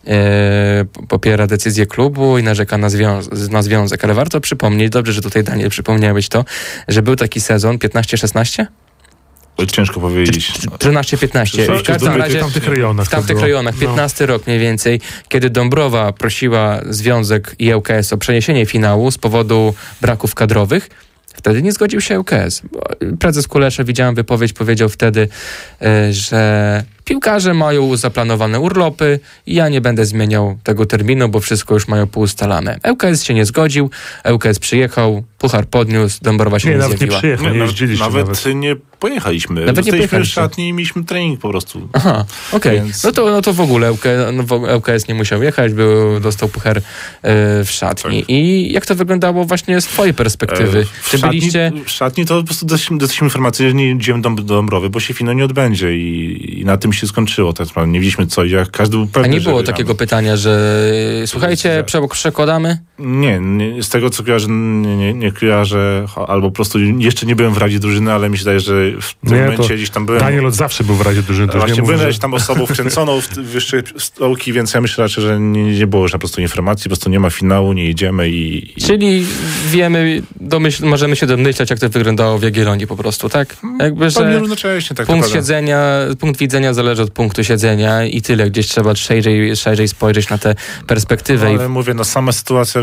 e, popiera decyzję klubu i narzeka na, zwią- na związek. Ale warto przypomnieć, dobrze, że tutaj Daniel przypomniałeś to, że był taki sezon piętnaście szesnaście? Ciężko powiedzieć. trzynaście piętnaście. Czy- W każdym czy- razie W tamtych rejonach. w tamtych to było. rejonach, No. piętnasty rok mniej więcej, kiedy Dąbrowa prosiła Związek i ŁKS o przeniesienie finału z powodu braków kadrowych, wtedy nie zgodził się ŁKS. Bo prezes Kulesza, widziałem wypowiedź, powiedział wtedy, e, że piłkarze mają zaplanowane urlopy i ja nie będę zmieniał tego terminu, bo wszystko już mają poustalane. ŁKS się nie zgodził, ŁKS przyjechał, puchar podniósł, Dąbrowa się Nie, nie, nawet nie zjawiła. przyjechał, nie, Nie, nawet, jeździliśmy nawet, nawet. nie pojechaliśmy. Nawet nie Zostaliśmy w pojechaliście. szatni i mieliśmy trening po prostu. Aha, okej. Więc- No, to, no to w ogóle ŁK, no, w- ŁKS nie musiał jechać, był, dostał puchar e, w szatni. Tak. I jak to wyglądało właśnie z twojej perspektywy? E, w Czy szatni, byliście... W szatni to po prostu dosyć- dosyć informacje, że nie idziemy do Dąbrowy, bo się finał nie odbędzie i, i na tym się skończyło. Tak naprawdę nie widzieliśmy co, jak każdy był A pewny, nie że było wygramy. takiego pytania, że słuchajcie, że- prze- przekładamy? Nie, nie, z tego co kojarzę, nie, nie, nie kojarzę, albo po prostu jeszcze nie byłem w Radzie Drużyny, ale mi się wydaje, że w tym Nie, to momencie gdzieś tam byłem. Daniel od zawsze był w Radzie Drużyny. to już Właśnie nie byłem mówię, gdzieś tam osobą wkręconą w, w jeszcze stołki, więc ja myślę raczej, że nie, nie było już na prostu informacji, po prostu nie ma finału, nie jedziemy i... i... Czyli wiemy, domyśl, możemy się domyślać, jak to wyglądało w Jagiellonii po prostu, tak? Jakby, Pewnie że równocześnie, tak punkt naprawdę. siedzenia, punkt widzenia zależy od punktu siedzenia i tyle. Gdzieś trzeba szerzej, szerzej spojrzeć na tę perspektywę. No, i ale mówię, no sama sytuacja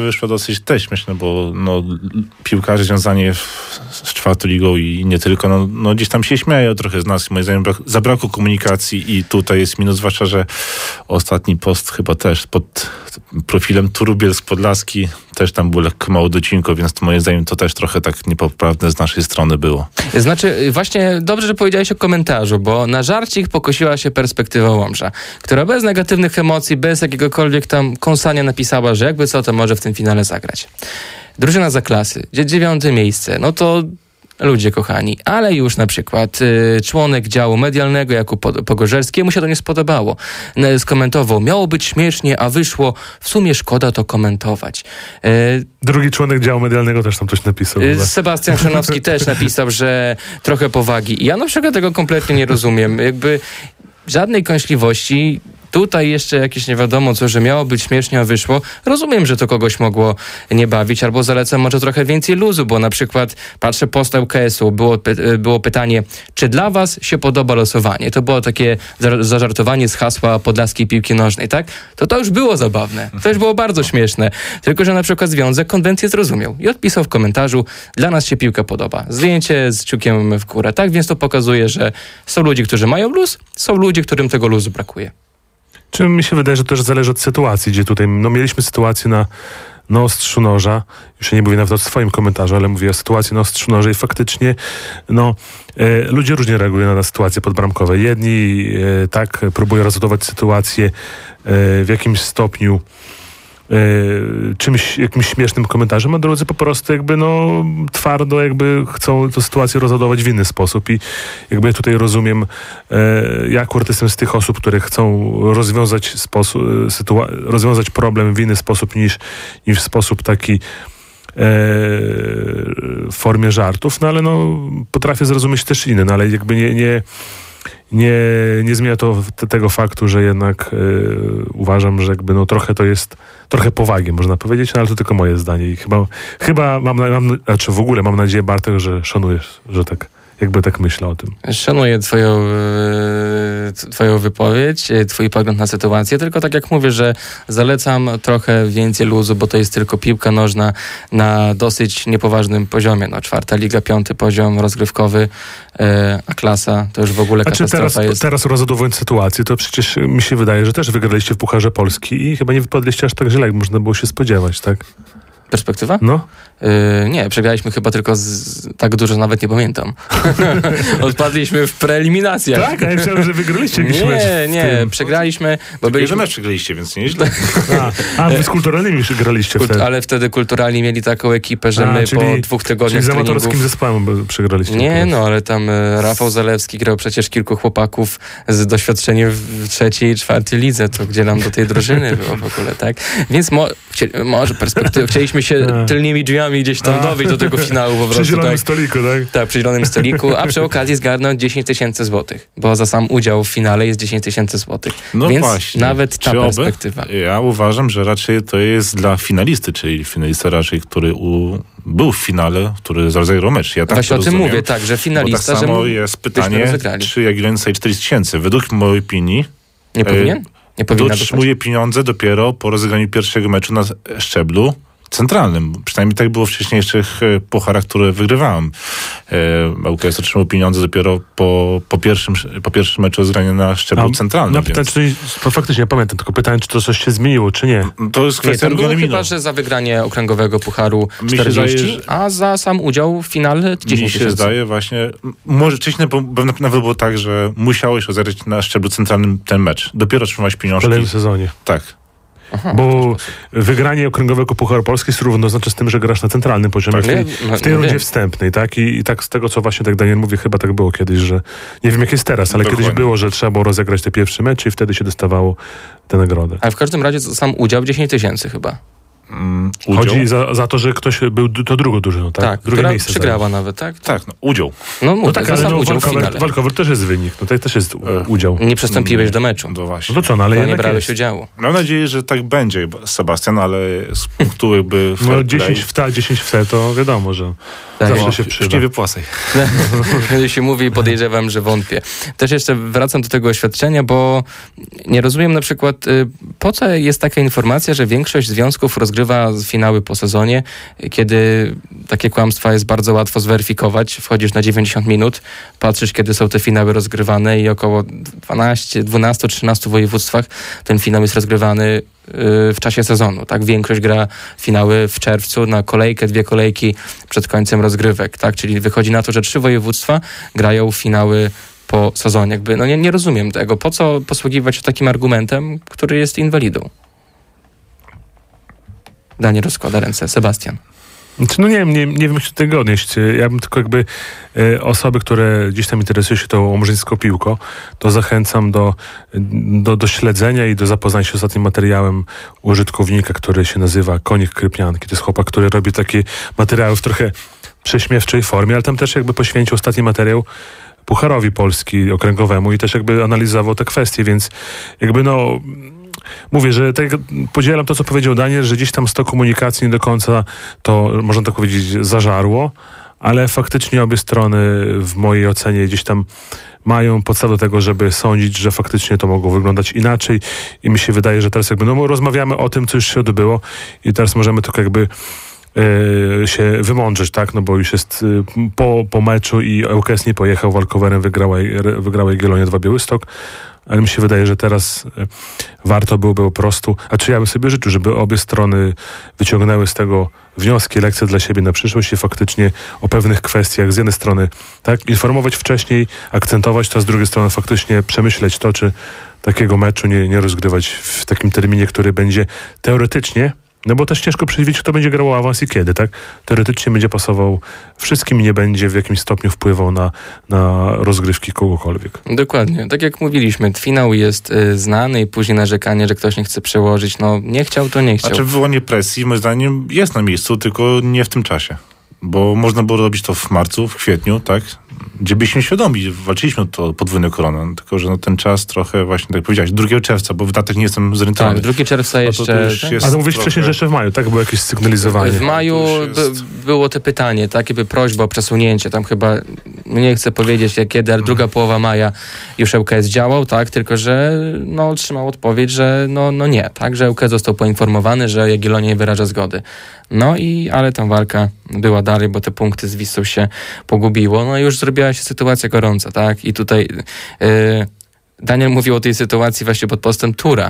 wyszła dosyć też śmieszne, bo no, piłkarze związani w, z czwartą ligą i nie tylko, no, no gdzieś tam się śmieją trochę z nas i moim zdaniem brak, zabrakło komunikacji i tutaj jest minus, zwłaszcza, że ostatni post chyba też pod profilem Turu Bielsk-Podlaski też tam było lekko mało docinko, więc to moim zdaniem to też trochę tak niepoprawne z naszej strony było. Znaczy, właśnie dobrze, że powiedziałeś o komentarzu, bo na żarcik pokosiła się perspektywa Łomża, która bez negatywnych emocji, bez jakiegokolwiek tam kąsania napisała, że jakby co, to może w tym finale zagrać. Drużyna za klasy, dziewiąte miejsce, no to ludzie kochani, ale już na przykład y, członek działu medialnego Jakub Pogorzelski, mu się to nie spodobało. N- skomentował, miało być śmiesznie, a wyszło, w sumie szkoda to komentować. Y, Drugi członek działu medialnego też tam coś napisał. y, Sebastian Szanowski też napisał, że trochę powagi. Ja na przykład tego kompletnie nie rozumiem. Jakby żadnej kąśliwości. Tutaj jeszcze jakieś nie wiadomo co, że miało być śmiesznie, a wyszło. Rozumiem, że to kogoś mogło nie bawić, albo zalecam może trochę więcej luzu, bo na przykład patrzę post U K S-u, było, było pytanie, czy dla was się podoba losowanie? To było takie zażartowanie z hasła podlaskiej piłki nożnej, tak? To to już było zabawne. To już było bardzo śmieszne. Tylko że na przykład Związek konwencję zrozumiał i odpisał w komentarzu, dla nas się piłka podoba. Zdjęcie z kciukiem w górę, tak? Więc to pokazuje, że są ludzie, którzy mają luz, są ludzie, którym tego luzu brakuje. Czy mi się wydaje, że to też zależy od sytuacji, gdzie tutaj, no mieliśmy sytuację na, na ostrzu noża, już nie mówię nawet o swoim komentarzu, ale mówię o sytuacji na ostrzu noża i faktycznie, no, e, ludzie różnie reagują na sytuacje podbramkowe. Jedni e, tak próbują rozładować sytuację e, w jakimś stopniu e, czymś, jakimś śmiesznym komentarzem, a drudzy po prostu jakby no twardo jakby chcą tę sytuację rozładować w inny sposób i jakby tutaj rozumiem, e, ja akurat jestem z tych osób, które chcą rozwiązać sposób, sytua- rozwiązać problem w inny sposób niż, niż w sposób taki e, w formie żartów, no ale no potrafię zrozumieć też inny, no ale jakby nie, nie Nie, nie zmienia to te, tego faktu, że jednak e, uważam, że jakby no trochę to jest, trochę powagi można powiedzieć, no ale to tylko moje zdanie i chyba, chyba mam, mam, znaczy w ogóle mam nadzieję, Bartek, że szanujesz, że tak, jakby tak myślę o tym. Szanuję twoją, e, twoją wypowiedź, twój pogląd na sytuację, tylko tak jak mówię, że zalecam trochę więcej luzu, bo to jest tylko piłka nożna na dosyć niepoważnym poziomie. No, czwarta liga, piąty poziom rozgrywkowy, e, a klasa to już w ogóle znaczy katastrofa teraz, jest. Teraz rozładowując sytuację, to przecież mi się wydaje, że też wygraliście w Pucharze Polski i chyba nie wypadliście aż tak źle, jak można było się spodziewać, tak? Perspektywa? No. Yy, nie, przegraliśmy chyba tylko z, tak dużo, że nawet nie pamiętam. Odpadliśmy w preeliminacjach. Tak, a ja myślałem, że wygraliście jakiś nie, mecz. Nie, nie, przegraliśmy, bo byliśmy... mecz przegraliście, więc nieźle. A, a wy z kulturalnymi już graliście Kult, wtedy. ale wtedy kulturalni mieli taką ekipę, że a, my czyli, po dwóch tygodniach czyli z treningu... amatorskim zespołem przegraliście. Nie, no, ale tam e, Rafał Zalewski grał przecież kilku chłopaków z doświadczeniem w trzeciej i czwartej lidze, to gdzie nam do tej drużyny było w ogóle, tak? Więc mo, chci, może perspektywy, chcieliśmy się a. tylnymi drzwiami gdzieś tam dowiedzieć do tego finału po prostu. Przy zielonym tak. stoliku, tak? Tak, przy zielonym stoliku, a przy okazji zgarnąć dziesięć tysięcy złotych, bo za sam udział w finale jest dziesięć tysięcy złotych. No Więc właśnie. nawet ta Czy oby? perspektywa. Ja uważam, że raczej to jest dla finalisty, czyli finalista raczej, który u, był w finale, który rozegrał mecz. Ja tak Właśnie to o tym rozumiem, mówię, tak, że finalista, bo tak samo że jest byśmy pytanie, rozegrali. czy Jagiellonia dostaje czterdzieści tysięcy. Według mojej opinii Nie powinien? Nie powinna dostać. otrzymuje pieniądze dopiero po rozegraniu pierwszego meczu na szczeblu centralnym. Przynajmniej tak było w wcześniejszych e, pucharach, które wygrywałem. E, U K S otrzymał pieniądze dopiero po, po, pierwszym, po pierwszym meczu rozegrania na szczeblu A, centralnym. No, pytanie, czy, to faktycznie nie pamiętam, tylko pytanie, czy to coś się zmieniło, czy nie? To jest Nie, kwestia tam było regulaminu. chyba, że za wygranie okręgowego pucharu Mi się czterdzieści, zdaje, że- a za sam udział w finale dziesięć Mi się tysięcy. zdaje właśnie, m- może wcześniej bo- bo nawet było tak, że musiałeś rozegrać na szczeblu centralnym ten mecz. Dopiero otrzymałeś W pieniążki. kolejnym sezonie. Tak. Aha, Bo wygranie okręgowego Pucharu Polski jest równoznaczne z tym, że grasz na centralnym poziomie. Tak. W tej, Nie, no, w tej no rundzie wiem. wstępnej, tak? I, I tak z tego, co właśnie tak Daniel mówi, chyba tak było kiedyś, że nie wiem jak jest teraz, ale Dokładnie. kiedyś było, że trzeba było rozegrać te pierwsze mecze i wtedy się dostawało tę nagrodę. Ale w każdym razie sam udział dziesięć tysięcy chyba. Mm, udział. Chodzi za, za to, że ktoś był d- to drugą drużyną, tak? Tak, Drugie która miejsce przegrała zajął. nawet, tak? Tak, no, udział. No mówię, No tak, za ale sam no, udział w walkover, finale. walkover też jest wynik, no to też jest u- E, udział. Nie przystąpiłeś do meczu. No właśnie. No to co, no ale To nie jednak brałeś jest. udziału. Mam nadzieję, że tak będzie, Sebastian, ale z punktu jakby fair No play, dziesięć w ta, dziesięć w te, to wiadomo, że Tak, zawsze no, się już przyda. nie wypłacaj. Kiedy się mówi, podejrzewam, że wątpię. Też jeszcze wracam do tego oświadczenia, bo nie rozumiem na przykład, y, po co jest taka informacja, że większość związków rozgrywa rozgrywa finały po sezonie, kiedy takie kłamstwa jest bardzo łatwo zweryfikować. Wchodzisz na dziewięćdziesiąt minut, patrzysz, kiedy są te finały rozgrywane i około dwanaście, dwanaście, trzynaście województwach ten finał jest rozgrywany w czasie sezonu, tak? Większość gra finały w czerwcu na kolejkę, dwie kolejki przed końcem rozgrywek, tak? Czyli wychodzi na to, że trzy województwa grają finały po sezonie. Jakby, no nie, nie rozumiem tego. Po co posługiwać się takim argumentem, który jest inwalidą? Daniel rozkłada ręce. Sebastian. No nie wiem, nie, nie wiem, jak się do tego odnieść. Ja bym tylko jakby e, osoby, które gdzieś tam interesują się tą łomżyńską piłką, to zachęcam do, do, do śledzenia i do zapoznania się z ostatnim materiałem użytkownika, który się nazywa Konik Krypianki. To jest chłopak, który robi takie materiały w trochę prześmiewczej formie, ale tam też jakby poświęcił ostatni materiał Pucharowi Polski okręgowemu i też jakby analizował te kwestie, więc jakby no... Mówię, że tak podzielam to, co powiedział Daniel, że gdzieś tam sto komunikacji nie do końca to, można tak powiedzieć, zażarło, ale faktycznie obie strony w mojej ocenie gdzieś tam mają podstawę do tego, żeby sądzić, że faktycznie to mogło wyglądać inaczej i mi się wydaje, że teraz jakby, no rozmawiamy o tym, co już się odbyło i teraz możemy tylko jakby Yy, się wymądrzeć, tak? No bo już jest yy, po, po meczu i ŁKS nie pojechał, walkowerem wygrała, wygrała Jagiellonia dwa Białystok, ale mi się wydaje, że teraz yy, warto byłoby po prostu, a czy ja bym sobie życzył, żeby obie strony wyciągnęły z tego wnioski, lekcje dla siebie na przyszłość i faktycznie o pewnych kwestiach z jednej strony, tak? Informować wcześniej, akcentować to, a z drugiej strony faktycznie przemyśleć to, czy takiego meczu nie, nie rozgrywać w takim terminie, który będzie teoretycznie, no bo też ciężko przewidzieć, kto będzie grał o awans i kiedy, tak? Teoretycznie będzie pasował wszystkim i nie będzie w jakimś stopniu wpływał na, na rozgrywki kogokolwiek. Dokładnie. Tak jak mówiliśmy, finał jest y, znany i później narzekanie, że ktoś nie chce przełożyć. No nie chciał, to nie chciał. Znaczy wywołanie presji, moim zdaniem, jest na miejscu, tylko nie w tym czasie. Bo można było robić to w marcu, w kwietniu, tak? Gdzie byliśmy świadomi, walczyliśmy o to podwójne koronę, tylko że no ten czas trochę właśnie, tak jak powiedziałeś, drugiego czerwca, bo w datek nie jestem zorientowany. Tak, drugiego czerwca jeszcze... A to mówisz trochę... wcześniej, że jeszcze w maju, tak? Było jakieś sygnalizowanie. W maju jest... by, było to pytanie, tak? Jakby prośba o przesunięcie, tam chyba, nie chcę powiedzieć jak kiedy, ale druga połowa maja już ŁKS działał, tak? Tylko że no otrzymał odpowiedź, że no, no nie, tak? Że ŁKS został poinformowany, że Jagiellonia nie wyraża zgody. No i, ale tam walka była dalej, bo te punkty z Wisłą się pogubiło. No i już zrobiła się sytuacja gorąca, tak? I tutaj yy, Daniel mówił o tej sytuacji właśnie pod postem Tura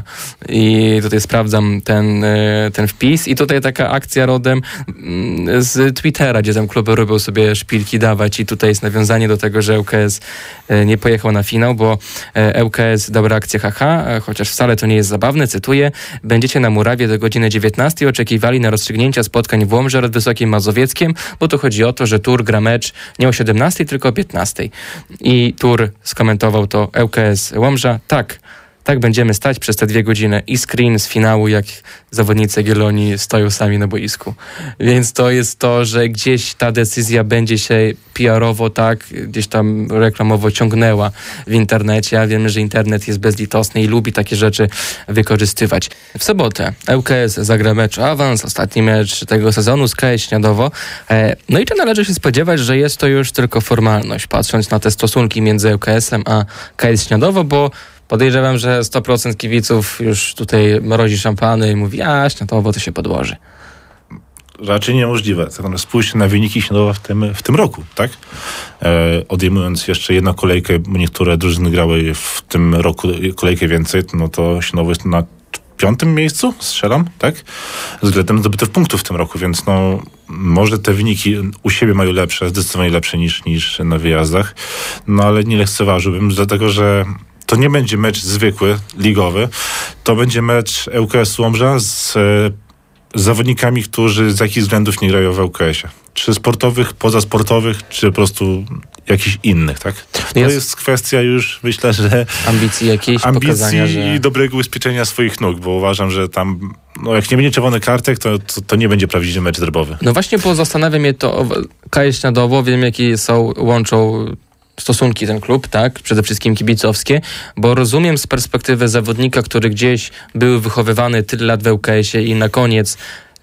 i tutaj sprawdzam ten, yy, ten wpis i tutaj taka akcja rodem yy, z Twittera, gdzie tam kluby robią sobie szpilki dawać i tutaj jest nawiązanie do tego, że ŁKS yy, nie pojechał na finał, bo yy, ŁKS dał reakcję haha, yy, chociaż wcale to nie jest zabawne, cytuję, będziecie na murawie do godziny dziewiętnastej oczekiwali na rozstrzygnięcia spotkań w Łomży oraz Wysokim Mazowieckiem, bo tu chodzi o to, że Tur gra mecz nie o siedemnastej, tylko o piętnastej. I Tur skomentował to ŁKS Łomża, tak, tak będziemy stać przez te dwie godziny i screen z finału, jak zawodnicy Jagiellonii stoją sami na boisku. Więc to jest to, że gdzieś ta decyzja będzie się P R-owo, tak, gdzieś tam reklamowo ciągnęła w internecie, a wiemy, że internet jest bezlitosny i lubi takie rzeczy wykorzystywać. W sobotę ŁKS zagra mecz o awans, ostatni mecz tego sezonu z K S Śniadowo. No i czy należy się spodziewać, że jest to już tylko formalność, patrząc na te stosunki między ŁKS-em a K S Śniadowo, bo podejrzewam, że sto procent kibiców już tutaj mrozi szampany i mówi, a Śniadowo to się podłoży. Raczej niemożliwe. Spójrzcie na wyniki Śniadowa w tym, w tym roku, tak? E, odejmując jeszcze jedną kolejkę, bo niektóre drużyny grały w tym roku kolejkę więcej, no to Śniadowo jest na piątym miejscu, strzelam, tak? Względem zdobytych punktów w tym roku, więc no może te wyniki u siebie mają lepsze, zdecydowanie lepsze niż, niż na wyjazdach, no ale nie lekceważyłbym, dlatego że to nie będzie mecz zwykły, ligowy, to będzie mecz ŁKS Łomża z z zawodnikami, którzy z jakichś względów nie grają w ŁKS-ie. Czy sportowych, pozasportowych, czy po prostu jakichś innych, tak? To jest, jest kwestia już, myślę, że ambicji jakiejś, ambicji pokazania, że... i dobrego ubezpieczenia swoich nóg, bo uważam, że tam, no jak nie będzie czerwonych kartek, to, to, to nie będzie prawdziwy mecz derbowy. No właśnie, bo zastanawia mnie to, K S Śniadowo, wiem jakie są, łączą stosunki ten klub, tak? Przede wszystkim kibicowskie, bo rozumiem z perspektywy zawodnika, który gdzieś był wychowywany tyle lat w ŁKS-ie i na koniec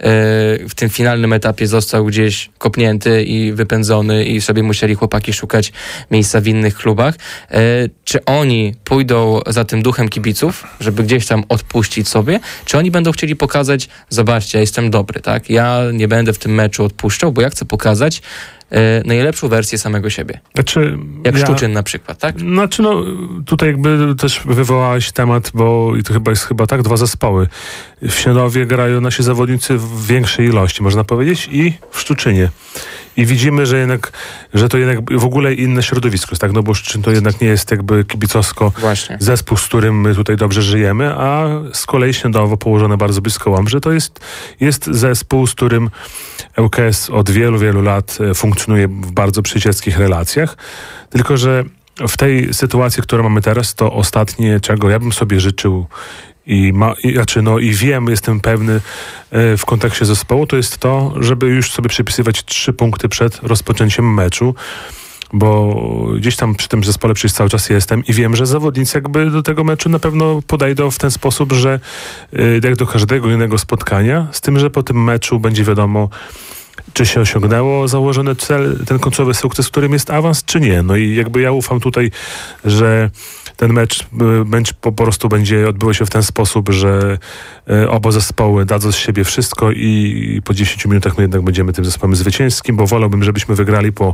w tym finalnym etapie został gdzieś kopnięty i wypędzony i sobie musieli chłopaki szukać miejsca w innych klubach. Czy oni pójdą za tym duchem kibiców, żeby gdzieś tam odpuścić sobie, czy oni będą chcieli pokazać, zobaczcie, ja jestem dobry, tak? Ja nie będę w tym meczu odpuszczał, bo ja chcę pokazać e, najlepszą wersję samego siebie. Znaczy, Jak ja, Szczuczyn na przykład, tak? Znaczy, no, tutaj jakby też wywołałeś temat, bo i to chyba jest chyba tak, dwa zespoły. W Śniadowie grają nasi zawodnicy w większej ilości, można powiedzieć, i w Szczuczynie. I widzimy, że jednak, że to jednak w ogóle inne środowisko jest, tak? No bo Szczuczyn to jednak nie jest jakby kibicowsko Właśnie. zespół, z którym my tutaj dobrze żyjemy, a z kolei Śniadowo położone bardzo blisko Łomży, to jest, jest zespół, z którym L K S od wielu, wielu lat funkcjonuje w bardzo przyjacielskich relacjach. Tylko że w tej sytuacji, którą mamy teraz, to ostatnie, czego ja bym sobie życzył i, ma, i, znaczy no, i wiem, jestem pewny e, w kontekście zespołu, to jest to, żeby już sobie przypisywać trzy punkty przed rozpoczęciem meczu, bo gdzieś tam przy tym zespole przecież cały czas jestem i wiem, że zawodnicy jakby do tego meczu na pewno podejdą w ten sposób, że e, jak do każdego innego spotkania, z tym, że po tym meczu będzie wiadomo, czy się osiągnęło założony cel, ten końcowy sukces, którym jest awans, czy nie. No i jakby ja ufam tutaj, że ten mecz, mecz po prostu będzie odbywał się w ten sposób, że oba zespoły dadzą z siebie wszystko i po dziesięciu minutach my jednak będziemy tym zespołem zwycięskim, bo wolałbym, żebyśmy wygrali po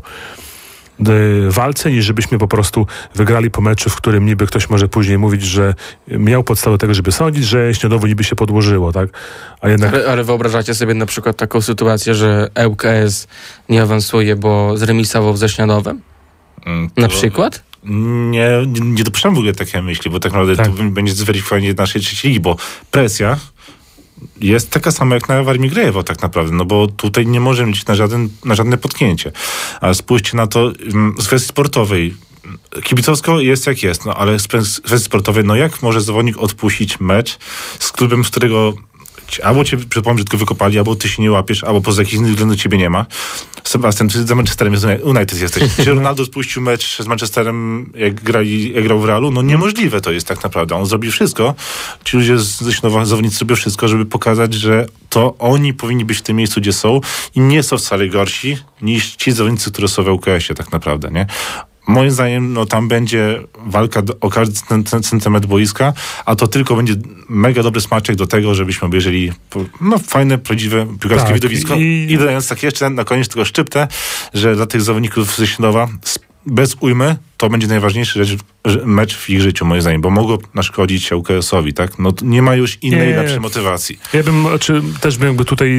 walce, niż żebyśmy po prostu wygrali po meczu, w którym niby ktoś może później mówić, że miał podstawę do tego, żeby sądzić, że Śniadowo niby się podłożyło, tak? A jednak... ale, ale wyobrażacie sobie na przykład taką sytuację, że L K S nie awansuje, bo zremisował ze Śniadowem? Mm, na przykład? Nie, nie, nie dopuszczam w ogóle takiej myśli, bo tak naprawdę tak. to będzie zweryfikowanie naszej trzeciej ligi, bo presja jest taka sama jak na Warmii Grajewo tak naprawdę, no bo tutaj nie możemy liczyć na, żaden, na żadne potknięcie. A spójrzcie na to z kwestii sportowej. Kibicowsko jest jak jest, no ale z kwestii sportowej, no jak może zawodnik odpuścić mecz z klubem, z którego albo cię, przypomnę, że tylko wykopali, albo ty się nie łapiesz, albo poza jakichś innych względów ciebie nie ma. Sebastian, ty za Manchesterem United jesteś. Czy Ronaldo spuścił mecz z Manchesterem, jak, grali, jak grał w Realu? No niemożliwe to jest tak naprawdę. On zrobił wszystko. Ci ludzie ze Śniadowa, zawodnicy zrobią wszystko, żeby pokazać, że to oni powinni być w tym miejscu, gdzie są i nie są wcale gorsi niż ci zawodnicy, które są w L K S-ie tak naprawdę, nie? Moim zdaniem, no tam będzie walka do, o każdy centymetr boiska, a to tylko będzie mega dobry smaczek do tego, żebyśmy obejrzeli no, fajne, prawdziwe piłkarskie tak, widowisko. I... I dodając tak jeszcze na koniec tylko szczyptę, że dla tych zawodników ze Śniadowa bez ujmy to będzie najważniejszy rzecz, mecz w ich życiu, moim zdaniem, bo mogło naszkodzić L K S-owi, tak? No nie ma już innej, nie, lepszej motywacji. Ja bym, czy też bym jakby tutaj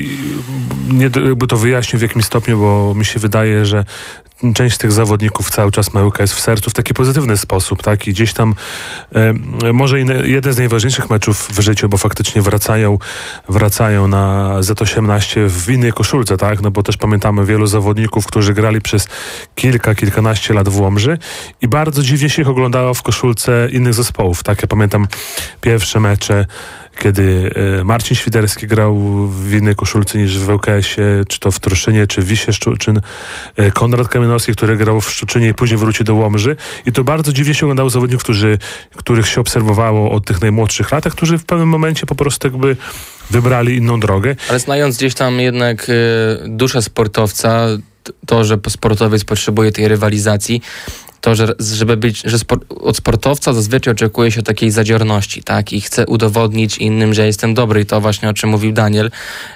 nie, jakby to wyjaśnił w jakimś stopniu, bo mi się wydaje, że część z tych zawodników cały czas ma L K S w sercu w taki pozytywny sposób, tak? I gdzieś tam e, może inne, jeden z najważniejszych meczów w życiu, bo faktycznie wracają, wracają na Z osiemnaście w innej koszulce, tak? No bo też pamiętamy wielu zawodników, którzy grali przez kilka, kilkanaście lat w Łomży i bardzo dziwnie się ich oglądało w koszulce innych zespołów, tak? Ja pamiętam pierwsze mecze, kiedy Marcin Świderski grał w innej koszulce niż w L K S-ie, czy to w Truszynie, czy w Wisie Szczuczyn. Konrad Kamienowski, który grał w Szczuczynie i później wrócił do Łomży. I to bardzo dziwnie się oglądało zawodników, którzy, których się obserwowało od tych najmłodszych lat, którzy w pewnym momencie po prostu jakby wybrali inną drogę. Ale znając gdzieś tam jednak y, duszę sportowca, to, że sportowiec potrzebuje tej rywalizacji, to, że żeby być, że sport, od sportowca zazwyczaj oczekuje się takiej zadziorności, tak? I chce udowodnić innym, że jestem dobry. I to właśnie o czym mówił Daniel,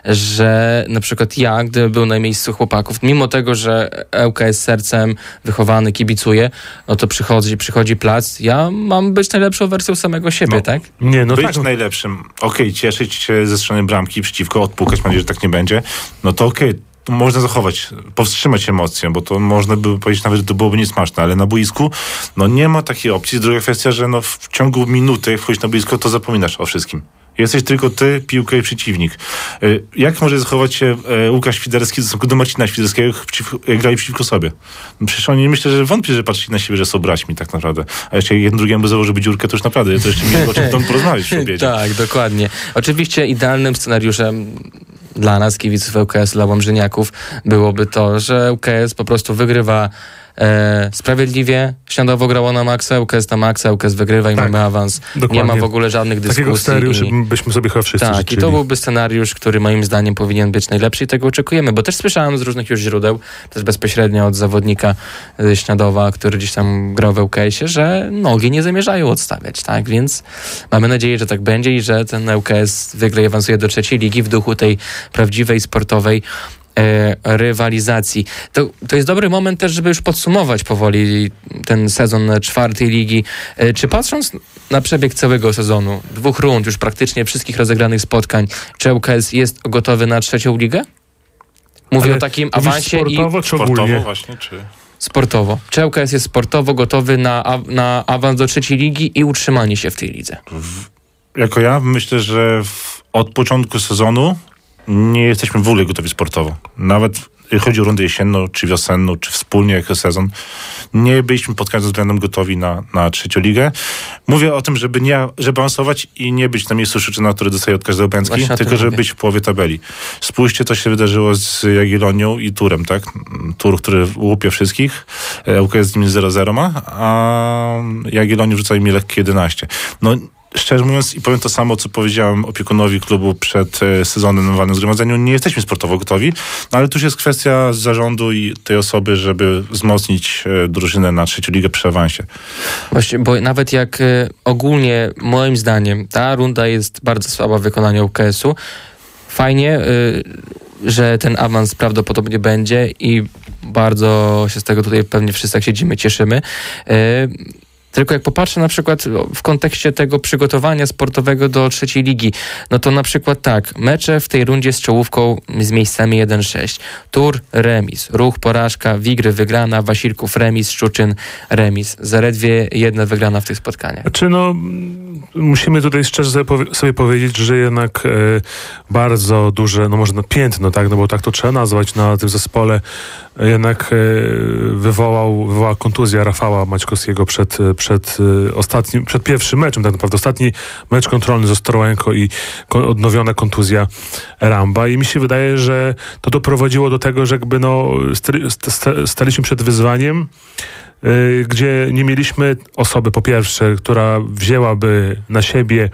że na przykład ja, gdybym był na miejscu chłopaków, mimo tego, że L K S sercem wychowany, kibicuje, no to przychodzi, przychodzi plac, ja mam być najlepszą wersją samego siebie, no, tak? Nie, no być tak. najlepszym. Okej, okay, cieszyć się ze strony bramki przeciwko, odpukać, mam nadzieję, że tak nie będzie. No to okej. Okay. Można zachować, powstrzymać emocje, bo to można by powiedzieć nawet, że to byłoby niesmaczne, ale na boisku no nie ma takiej opcji. Druga kwestia, że no w ciągu minuty, jak wchodzisz na boisko, to zapominasz o wszystkim. Jesteś tylko ty, piłka i przeciwnik. Jak może zachować się Łukasz Świderski w stosunku do Marcina Świderskiego, jak grali przeciwko sobie? Przecież oni, myślę, że wątpię, że patrzyli na siebie, że są braćmi tak naprawdę. A jeszcze jeden drugiemu by założył dziurkę, to już naprawdę, to jeszcze mieli o czym tam porozmawiać w obiedzie. Tak, dokładnie. Oczywiście idealnym scenariuszem dla nas, kibiców L K S, dla Łomżyniaków, byłoby to, że L K S po prostu wygrywa E, sprawiedliwie, Śniadowo grało na maksa, ŁKS na maksa, ŁKS wygrywa i Tak, mamy awans. dokładnie. Nie ma w ogóle żadnych dyskusji. Takiego scenariusza i... byśmy sobie chyba wszyscy Tak, życzyli. i to byłby scenariusz, który moim zdaniem powinien być najlepszy i tego oczekujemy, bo też słyszałem z różnych już źródeł, też bezpośrednio od zawodnika ze Śniadowa, który gdzieś tam grał w ŁKS-ie, że nogi nie zamierzają odstawiać, tak, więc mamy nadzieję, że tak będzie i że ten ŁKS wygra i awansuje do trzeciej ligi w duchu tej prawdziwej, sportowej e, rywalizacji. To, to jest dobry moment też, żeby już podsumować powoli ten sezon czwartej ligi. E, czy patrząc na przebieg całego sezonu, dwóch rund, już praktycznie wszystkich rozegranych spotkań, czy ŁKS jest gotowy na trzecią ligę? Mówię Ale o takim mówisz awansie sportowo, i... czy ogólnie? Sportowo właśnie, czy... Sportowo. Czy ŁKS jest sportowo gotowy na, a, na awans do trzeciej ligi i utrzymanie się w tej lidze? Jako ja myślę, że w, od początku sezonu nie jesteśmy w ogóle gotowi sportowo. Nawet jeżeli chodzi o rundę jesienną, czy wiosenną, czy wspólnie jako sezon, nie byliśmy pod każdym względem gotowi na, na trzecią ligę. Mówię o tym, żeby nie żeby awansować i nie być na miejscu Szczuczyna, który dostaje od każdego pędzki, tylko żeby mówię. być w połowie tabeli. Spójrzcie, co się wydarzyło z Jagiellonią i Turem, tak? Tur, który łupie wszystkich. ŁKS z nimi zero zero ma, a Jagiellonii wrzucają mi lekkie jedenaście. No, szczerze mówiąc, i powiem to samo, co powiedziałem opiekunowi klubu przed e, sezonem na walnym zgromadzeniu, nie jesteśmy sportowo gotowi, no, ale tu już jest kwestia zarządu i tej osoby, żeby wzmocnić e, drużynę na trzecią ligę przy awansie. Właśnie, bo nawet jak e, ogólnie, moim zdaniem, ta runda jest bardzo słaba w wykonaniu ŁKS-u, fajnie, e, że ten awans prawdopodobnie będzie i bardzo się z tego tutaj pewnie wszyscy jak siedzimy, cieszymy. E, Tylko jak popatrzę na przykład w kontekście tego przygotowania sportowego do trzeciej ligi, no to na przykład tak, mecze w tej rundzie z czołówką z miejscami jeden sześć. Tur, remis. Ruch, porażka. Wigry, wygrana. Wasilków, remis. Szczuczyn, remis. Zaledwie jedna wygrana w tych spotkaniach. Czy no, musimy tutaj szczerze sobie, powie- sobie powiedzieć, że jednak e, bardzo duże, no może no piętno, tak, no bo tak to trzeba nazwać na tym zespole, e, jednak e, wywołał, wywołała kontuzja Rafała Maćkowskiego przed, przed e, ostatnim, przed pierwszym meczem, tak naprawdę ostatni mecz kontrolny z Ostrołęką i ko- odnowiona kontuzja Ramba i mi się wydaje, że to doprowadziło do tego, że jakby no stali, sta, staliśmy przed wyzwaniem, Yy, gdzie nie mieliśmy osoby, po pierwsze, która wzięłaby na siebie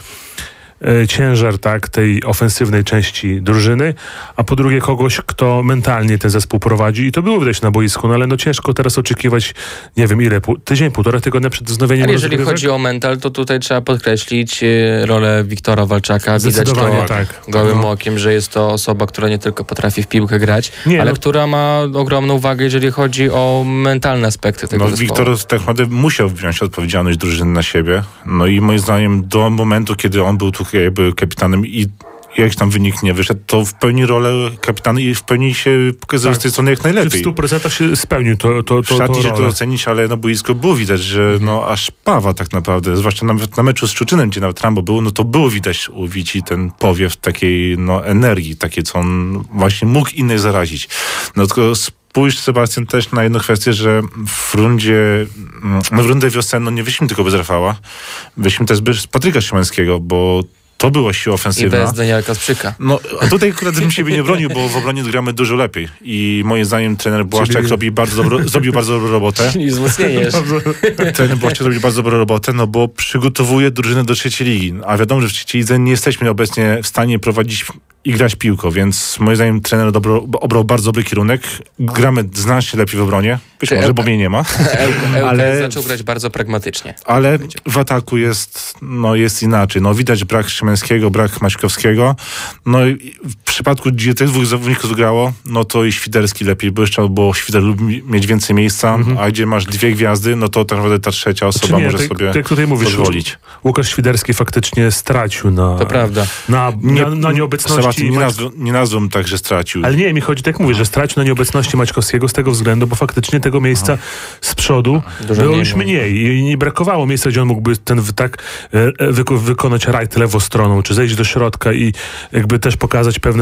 yy, ciężar tak, tej ofensywnej części drużyny, a po drugie kogoś, kto mentalnie ten zespół prowadzi i to było widać na boisku, no ale no ciężko teraz oczekiwać, nie wiem ile, pół, tydzień, półtora tygodnia przed wznowieniem Ale jeżeli rozgrywek. chodzi o mental, to tutaj trzeba podkreślić y, rolę Wiktora Walczaka. Widać to tak. gołym no. okiem, że jest to osoba, która nie tylko potrafi w piłkę grać, Nie, ale no. która ma ogromną wagę, jeżeli chodzi o mentalne aspekty tego No, zespołu. Wiktor tak naprawdę musiał wziąć odpowiedzialność drużyny na siebie. No i moim zdaniem do momentu, kiedy on był tu jakby kapitanem i jakiś tam wynik nie wyszedł, to w pełni rolę kapitana i w pełni się pokazuje Tak. z tej strony jak najlepiej. Czy w stu procentach się spełnił to, to, to, Szatni to się rolę. to ocenić, ale na boisku było widać, że no aż pawa tak naprawdę, zwłaszcza nawet na meczu z Szczuczynem, gdzie nawet Rambo był, no to było widać u Wici ten powiew takiej no energii, takie co on właśnie mógł innych zarazić. No tylko spójrz, Sebastian, też na jedną kwestię, że w rundzie, no w rundę wiosenną nie wyszliśmy tylko bez Rafała, wyszliśmy też bez Patryka Szymańskiego, bo to była siła I ofensywna. bez Daniela Kasprzyka. No, a tutaj akurat bym siebie nie bronił, bo w obronie gramy dużo lepiej. I moim zdaniem trener Błaszczak Czyli- robi bardzo dobro, zrobił bardzo dobrą robotę. I wzmocnienie. Trener Błaszczak zrobił bardzo dobrą robotę, no bo przygotowuje drużynę do trzeciej ligi. A wiadomo, że w trzeciej lidze nie jesteśmy obecnie w stanie prowadzić i grać piłką, więc moim zdaniem trener dobro, obrał bardzo dobry kierunek. Gramy znacznie lepiej w obronie. Być Czy może, Ełka- bo mnie nie ma. Ale Ale- zaczął grać bardzo pragmatycznie. Ale w ataku jest, no, jest inaczej. No, widać brak Szymańskiego, brak Maćkowskiego. No i w przypadku, gdzie tych dwóch zawodników grało, no to i Świderski lepiej błyszczał, bo Świder lubi mieć więcej miejsca, Mhm. a gdzie masz dwie gwiazdy, no to tak naprawdę ta trzecia osoba Czy nie, może tak, sobie tak tutaj mówisz, pozwolić. Łukasz Świderski faktycznie stracił na, To prawda. na, na, na nieobecności. Sebastian, nie, Maćk- nazw, nie nazwą tak, że stracił. Ale nie, mi chodzi, tak mówię, że stracił na nieobecności Maćkowskiego z tego względu, bo faktycznie tego miejsca z przodu Dużo było mniej, już no. mniej i nie brakowało miejsca, gdzie on mógłby ten w- tak e, e, wyko- wykonać rajd lewostroną, czy zejść do środka i jakby też pokazać pewne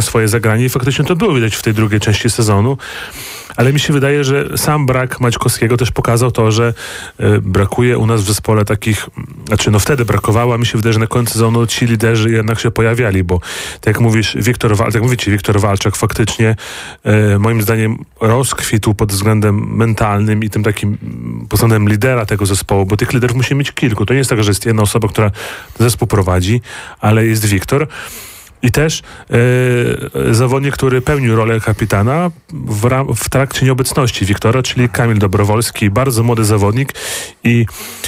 swoje zagranie i faktycznie to było widać w tej drugiej części sezonu. Ale mi się wydaje, że sam brak Maćkowskiego też pokazał to, że y, brakuje u nas w zespole takich, znaczy no wtedy brakowało, a mi się wydaje, że na końcu sezonu ci liderzy jednak się pojawiali, bo tak jak mówisz, Wiktor, tak jak mówicie, Wiktor Walczak faktycznie y, moim zdaniem rozkwitł pod względem mentalnym i tym takim pod względem lidera tego zespołu, bo tych liderów musi mieć kilku. To nie jest tak, że jest jedna osoba, która ten zespół prowadzi, ale jest Wiktor. I też e, zawodnik, który pełnił rolę kapitana w, ram, w trakcie nieobecności Wiktora, czyli Kamil Dobrowolski, bardzo młody zawodnik i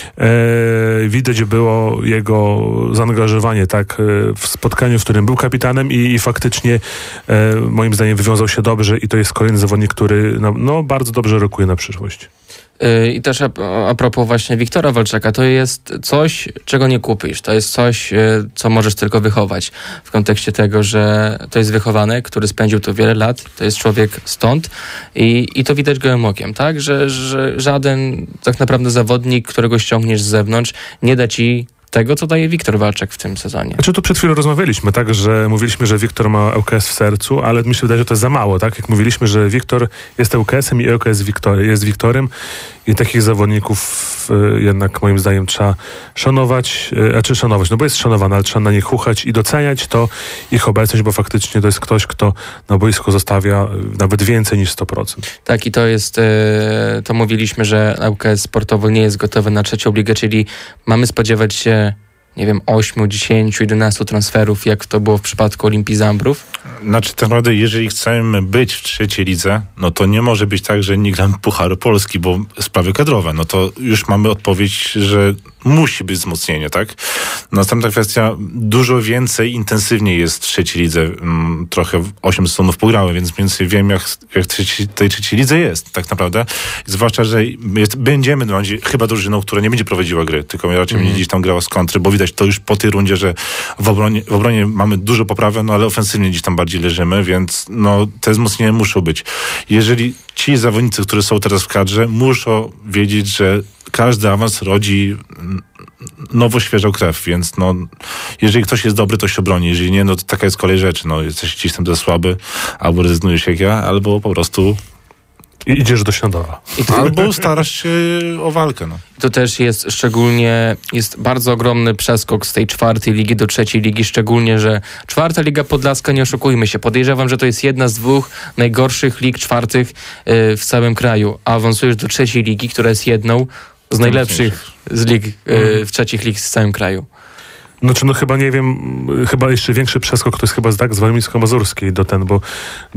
e, widać było jego zaangażowanie tak e, w spotkaniu, w którym był kapitanem i, i faktycznie e, moim zdaniem wywiązał się dobrze i to jest kolejny zawodnik, który no, no, bardzo dobrze rokuje na przyszłość. I też a, a propos właśnie Wiktora Walczaka, to jest coś, czego nie kupisz. To jest coś, co możesz tylko wychować. W kontekście tego, że to jest wychowanek, który spędził tu wiele lat, to jest człowiek stąd i, i to widać gołym okiem, tak? Że, że żaden tak naprawdę zawodnik, którego ściągniesz z zewnątrz, nie da ci tego, co daje Wiktor Walczak w tym sezonie. Znaczy tu przed chwilą rozmawialiśmy, tak, że mówiliśmy, że Wiktor ma L K S w sercu, ale mi się wydaje, że to jest za mało, tak? Jak mówiliśmy, że Wiktor jest L K S-em i L K S Wiktor, jest Wiktorem i takich zawodników y, jednak moim zdaniem trzeba szanować, y, a czy szanować, no bo jest szanowany, ale trzeba na nich chuchać i doceniać to ich obecność, bo faktycznie to jest ktoś, kto na boisku zostawia y, nawet więcej niż sto procent. Tak i to jest, y, to mówiliśmy, że L K S sportowo nie jest gotowy na trzecią ligę, czyli mamy spodziewać się nie wiem, ośmiu, dziesięciu, jedenastu transferów, jak to było w przypadku Olimpii Zambrów? Znaczy, tak naprawdę, jeżeli chcemy być w trzeciej lidze, no to nie może być tak, że nie gramy Pucharu Polski, bo sprawy kadrowe. No to już mamy odpowiedź, że musi być wzmocnienie, tak? Następna kwestia, dużo więcej, intensywniej jest w trzeciej lidze. Mm, trochę osiem sezonów pograły, więc mniej więcej wiem, jak, jak trzeci, tej trzeciej lidze jest, tak naprawdę. Zwłaszcza, że jest, będziemy, no, chyba drużyną, która nie będzie prowadziła gry, tylko raczej mm. będzie gdzieś tam grała z kontry, bo widać to już po tej rundzie, że w obronie, w obronie mamy dużo poprawę, no ale ofensywnie gdzieś tam bardziej leżymy, więc no te wzmocnienia muszą być. Jeżeli ci zawodnicy, którzy są teraz w kadrze, muszą wiedzieć, że każdy awans rodzi nowo świeżą krew, więc no, jeżeli ktoś jest dobry, to się obroni, jeżeli nie, no to taka jest kolej rzeczy, no jesteś gdzieś tam za słaby, albo rezygnujesz jak ja, albo po prostu I idziesz do Śniadowa. albo starasz się o walkę, no. To też jest szczególnie, jest bardzo ogromny przeskok z tej czwartej ligi do trzeciej ligi, szczególnie, że czwarta liga podlaska, nie oszukujmy się, podejrzewam, że to jest jedna z dwóch najgorszych lig czwartych yy, w całym kraju. A awansujesz do trzeciej ligi, która jest jedną z najlepszych z lig, yy, w trzecich lig w całym kraju. Znaczy, no chyba nie wiem, chyba jeszcze większy przeskok to jest chyba tak z Warmińsko-Mazurskiej do ten, bo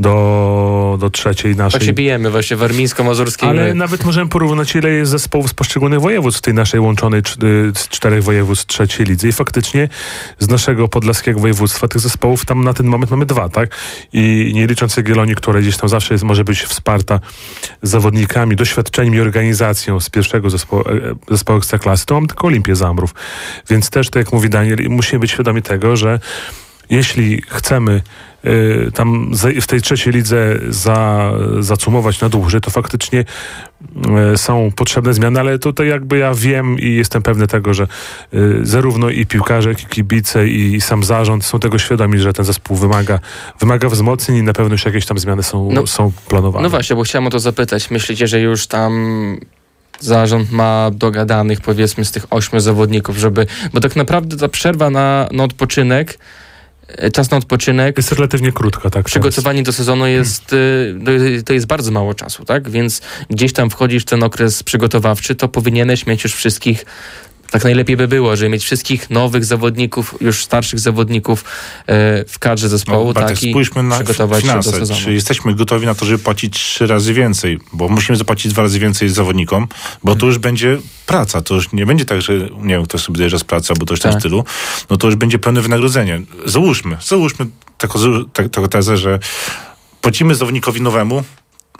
do, do trzeciej naszej. Tak się bijemy właśnie Warmińsko-Mazurskiej. Ale nawet możemy porównać, ile jest zespołów z poszczególnych województw w tej naszej łączonej z czterech województw trzeciej lidze i faktycznie z naszego podlaskiego województwa tych zespołów tam na ten moment mamy dwa, tak? I nie licząc Jagiellonii, która gdzieś tam zawsze jest, może być wsparta zawodnikami, doświadczeniem i organizacją z pierwszego zespołu, zespołu Ekstraklasy, to mam tylko Olimpię Zambrów. Więc też, tak jak mówi Daniel, musimy być świadomi tego, że jeśli chcemy y, tam z, w tej trzeciej lidze za, zacumować na dłużej, to faktycznie y, są potrzebne zmiany, ale tutaj jakby ja wiem i jestem pewny tego, że y, zarówno i piłkarze, jak i kibice i, i sam zarząd są tego świadomi, że ten zespół wymaga, wymaga wzmocnień i na pewno już jakieś tam zmiany są, no, są planowane. No właśnie, bo chciałem o to zapytać. Myślicie, że już tam zarząd ma dogadanych, powiedzmy, z tych ośmiu zawodników, żeby... Bo tak naprawdę ta przerwa na, na odpoczynek, czas na odpoczynek... Jest relatywnie krótka, tak. Przygotowanie do sezonu jest... Hmm. To jest bardzo mało czasu, tak? Więc gdzieś tam wchodzisz w ten okres przygotowawczy, to powinieneś mieć już wszystkich... Tak najlepiej by było, żeby mieć wszystkich nowych zawodników, już starszych zawodników e, w kadrze zespołu, no, tak, i spójrzmy na przygotować finanse. się do sezonu. Czy jesteśmy gotowi na to, żeby płacić trzy razy więcej? Bo musimy zapłacić dwa razy więcej zawodnikom, bo to już będzie praca. To już nie będzie tak, że nie wiem, ktoś sobie dojeżdża z pracy albo coś w tak. tym stylu. No to już będzie pełne wynagrodzenie. Załóżmy, załóżmy taką, taką tezę, że płacimy zawodnikowi nowemu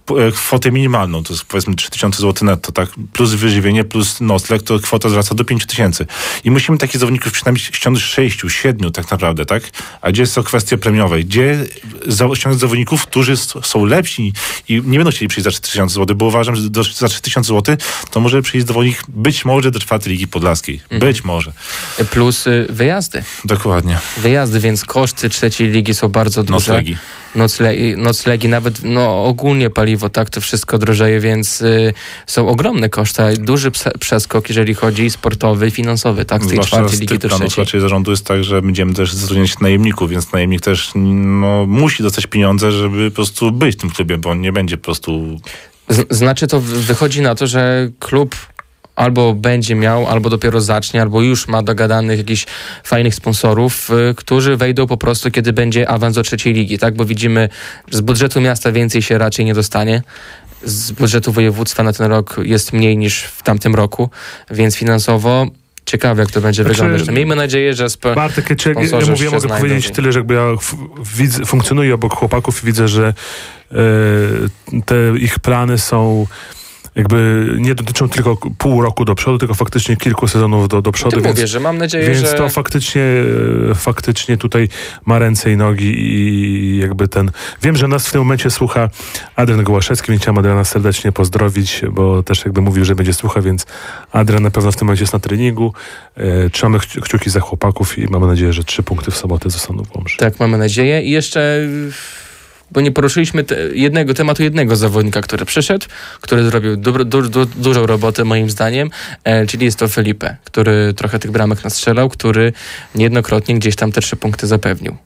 kwotę minimalną, to jest powiedzmy trzy tysiące złotych netto, tak? Plus wyżywienie, plus nocleg, to kwota wzrasta do pięć tysięcy. I musimy takich zawodników przynajmniej ściągnąć sześciu, siedmiu tak naprawdę, tak? A gdzie są kwestie premiowe? Gdzie za, ściągnąć zawodników, którzy s- są lepsi i nie będą chcieli przyjść za trzy tysiące złotych, bo uważam, że do, za trzy tysiące złotych to może przyjść zawodnik być może do czwartej Ligi Podlaskiej. Mhm. Być może. Plus y, wyjazdy. Dokładnie. Wyjazdy, więc koszty trzeciej ligi są bardzo duże. Noclegi. Noclegi, noclegi, nawet no, ogólnie paliwo, tak, to wszystko drożeje, więc y, są ogromne koszty. Duży pse- przeskok, jeżeli chodzi i sportowy, i finansowy, tak, z tej Zwłaszcza czwartej z ligi tych do planów trzeciej. raczej zarządu jest tak, że będziemy też zatrudniać najemników, więc najemnik też no, musi dostać pieniądze, żeby po prostu być w tym klubie, bo on nie będzie po prostu... Z- znaczy to w- wychodzi na to, że klub albo będzie miał, albo dopiero zacznie, albo już ma dogadanych jakichś fajnych sponsorów, y, którzy wejdą po prostu, kiedy będzie awans do trzeciej ligi, tak? Bo widzimy, że z budżetu miasta więcej się raczej nie dostanie. Z budżetu województwa na ten rok jest mniej niż w tamtym roku, więc finansowo ciekawe, jak to będzie Znaczy, wyglądać. No, miejmy nadzieję, że sp- Bartek, ja, ci- ja sponsorzy mówię, ja się mogę znajdą powiedzieć i- tyle, że jakby ja f- widzę, funkcjonuję obok chłopaków i widzę, że e, te ich plany są jakby nie dotyczą tylko pół roku do przodu, tylko faktycznie kilku sezonów do, do przodu. Ty więc, mówię, że mam nadzieję, więc że... to faktycznie, e, faktycznie tutaj ma ręce i nogi i jakby ten... Wiem, że nas w tym momencie słucha Adrian Gołaszewski, więc chciałem Adriana serdecznie pozdrowić, bo też jakby mówił, że będzie słuchał, więc Adrian na pewno w tym momencie jest na treningu. E, trzymamy kci- kciuki za chłopaków i mamy nadzieję, że trzy punkty w sobotę zostaną w Łomży. Tak, mamy nadzieję. I jeszcze, bo nie poruszyliśmy te, jednego tematu, jednego zawodnika, który przyszedł, który zrobił du, du, du, dużą robotę moim zdaniem, e, czyli jest to Felipe, który trochę tych bramek nastrzelał, który niejednokrotnie gdzieś tam te trzy punkty zapewnił.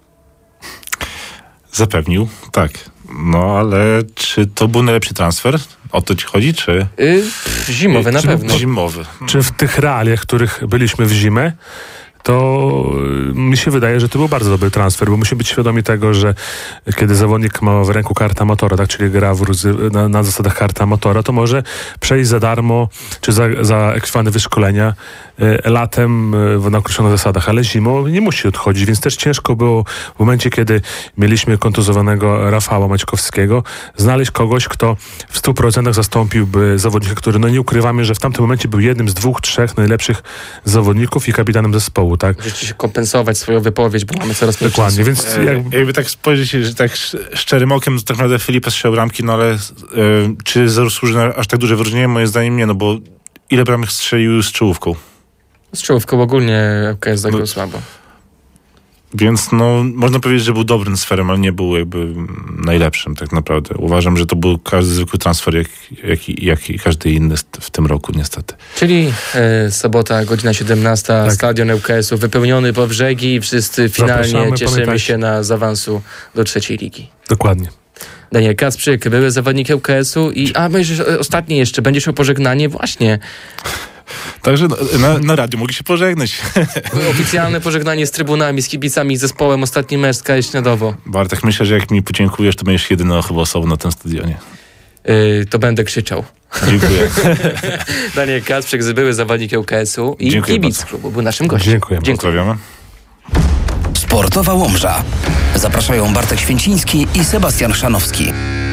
Zapewnił, tak. No ale czy to był najlepszy transfer? O to ci chodzi, czy... Y, pff, zimowy na Czy- pewno. Zimowy. Czy w tych realiach, w których byliśmy w zimę, to y, mi się wydaje, że to był bardzo dobry transfer, bo musimy być świadomi tego, że kiedy zawodnik ma w ręku kartę amatora, tak, czyli gra w, ruzy- na, na zasadach karty amatora, to może przejść za darmo, czy za, za ekwivalent wyszkolenia y, latem y, na określonych zasadach, ale zimą nie musi odchodzić, więc też ciężko było w momencie, kiedy mieliśmy kontuzowanego Rafała Maćkowskiego, znaleźć kogoś, kto w stu procentach zastąpiłby zawodnika, który, no nie ukrywamy, że w tamtym momencie był jednym z dwóch, trzech najlepszych zawodników i kapitanem zespołu, tak? Rzeczywiście kompensować swoją wypowiedź, bo mamy coraz mniej Dokładnie, czasu. więc E, jakby... Jakby tak spojrzeć, że tak sz- szczerym okiem, to tak naprawdę Felipe strzelił bramki, no ale e, czy zasłuży na aż tak duże wyróżnienie? Moim zdaniem nie, no bo ile bramek strzelił z czołówką? Z czołówką ogólnie K S zagrał No. słabo. Więc no, można powiedzieć, że był dobrym sferem, ale nie był jakby najlepszym tak naprawdę. Uważam, że to był każdy zwykły transfer, jak, jak, i- jak i każdy inny w tym roku niestety. Czyli e, sobota, godzina siedemnasta, Tak. stadion L K S-u wypełniony po brzegi i wszyscy finalnie Zapraszamy, cieszymy pamiętajcie. się na z awansu do trzeciej ligi. Dokładnie. Daniel Kasprzyk, były zawodnik L K S-u i a myślisz, e, ostatnie jeszcze, będziesz miał pożegnanie? Właśnie. Także no, na, na radiu mogli się pożegnać. Oficjalne pożegnanie z trybunami, z kibicami, z zespołem, ostatni mecz z K S Śniadowo. Bartek, myślę, że jak mi podziękujesz, to będziesz jedyną chyba osobą na tym stadionie. Yy, to będę krzyczał. Dziękuję. Daniel Kasprzyk, były zawodnik L K S-u i Dziękuję kibic bardzo. klubu, był naszym gościem. Dziękujemy. Pozdrawiamy. Sportowa Łomża. Zapraszają Bartek Święciński i Sebastian Szanowski.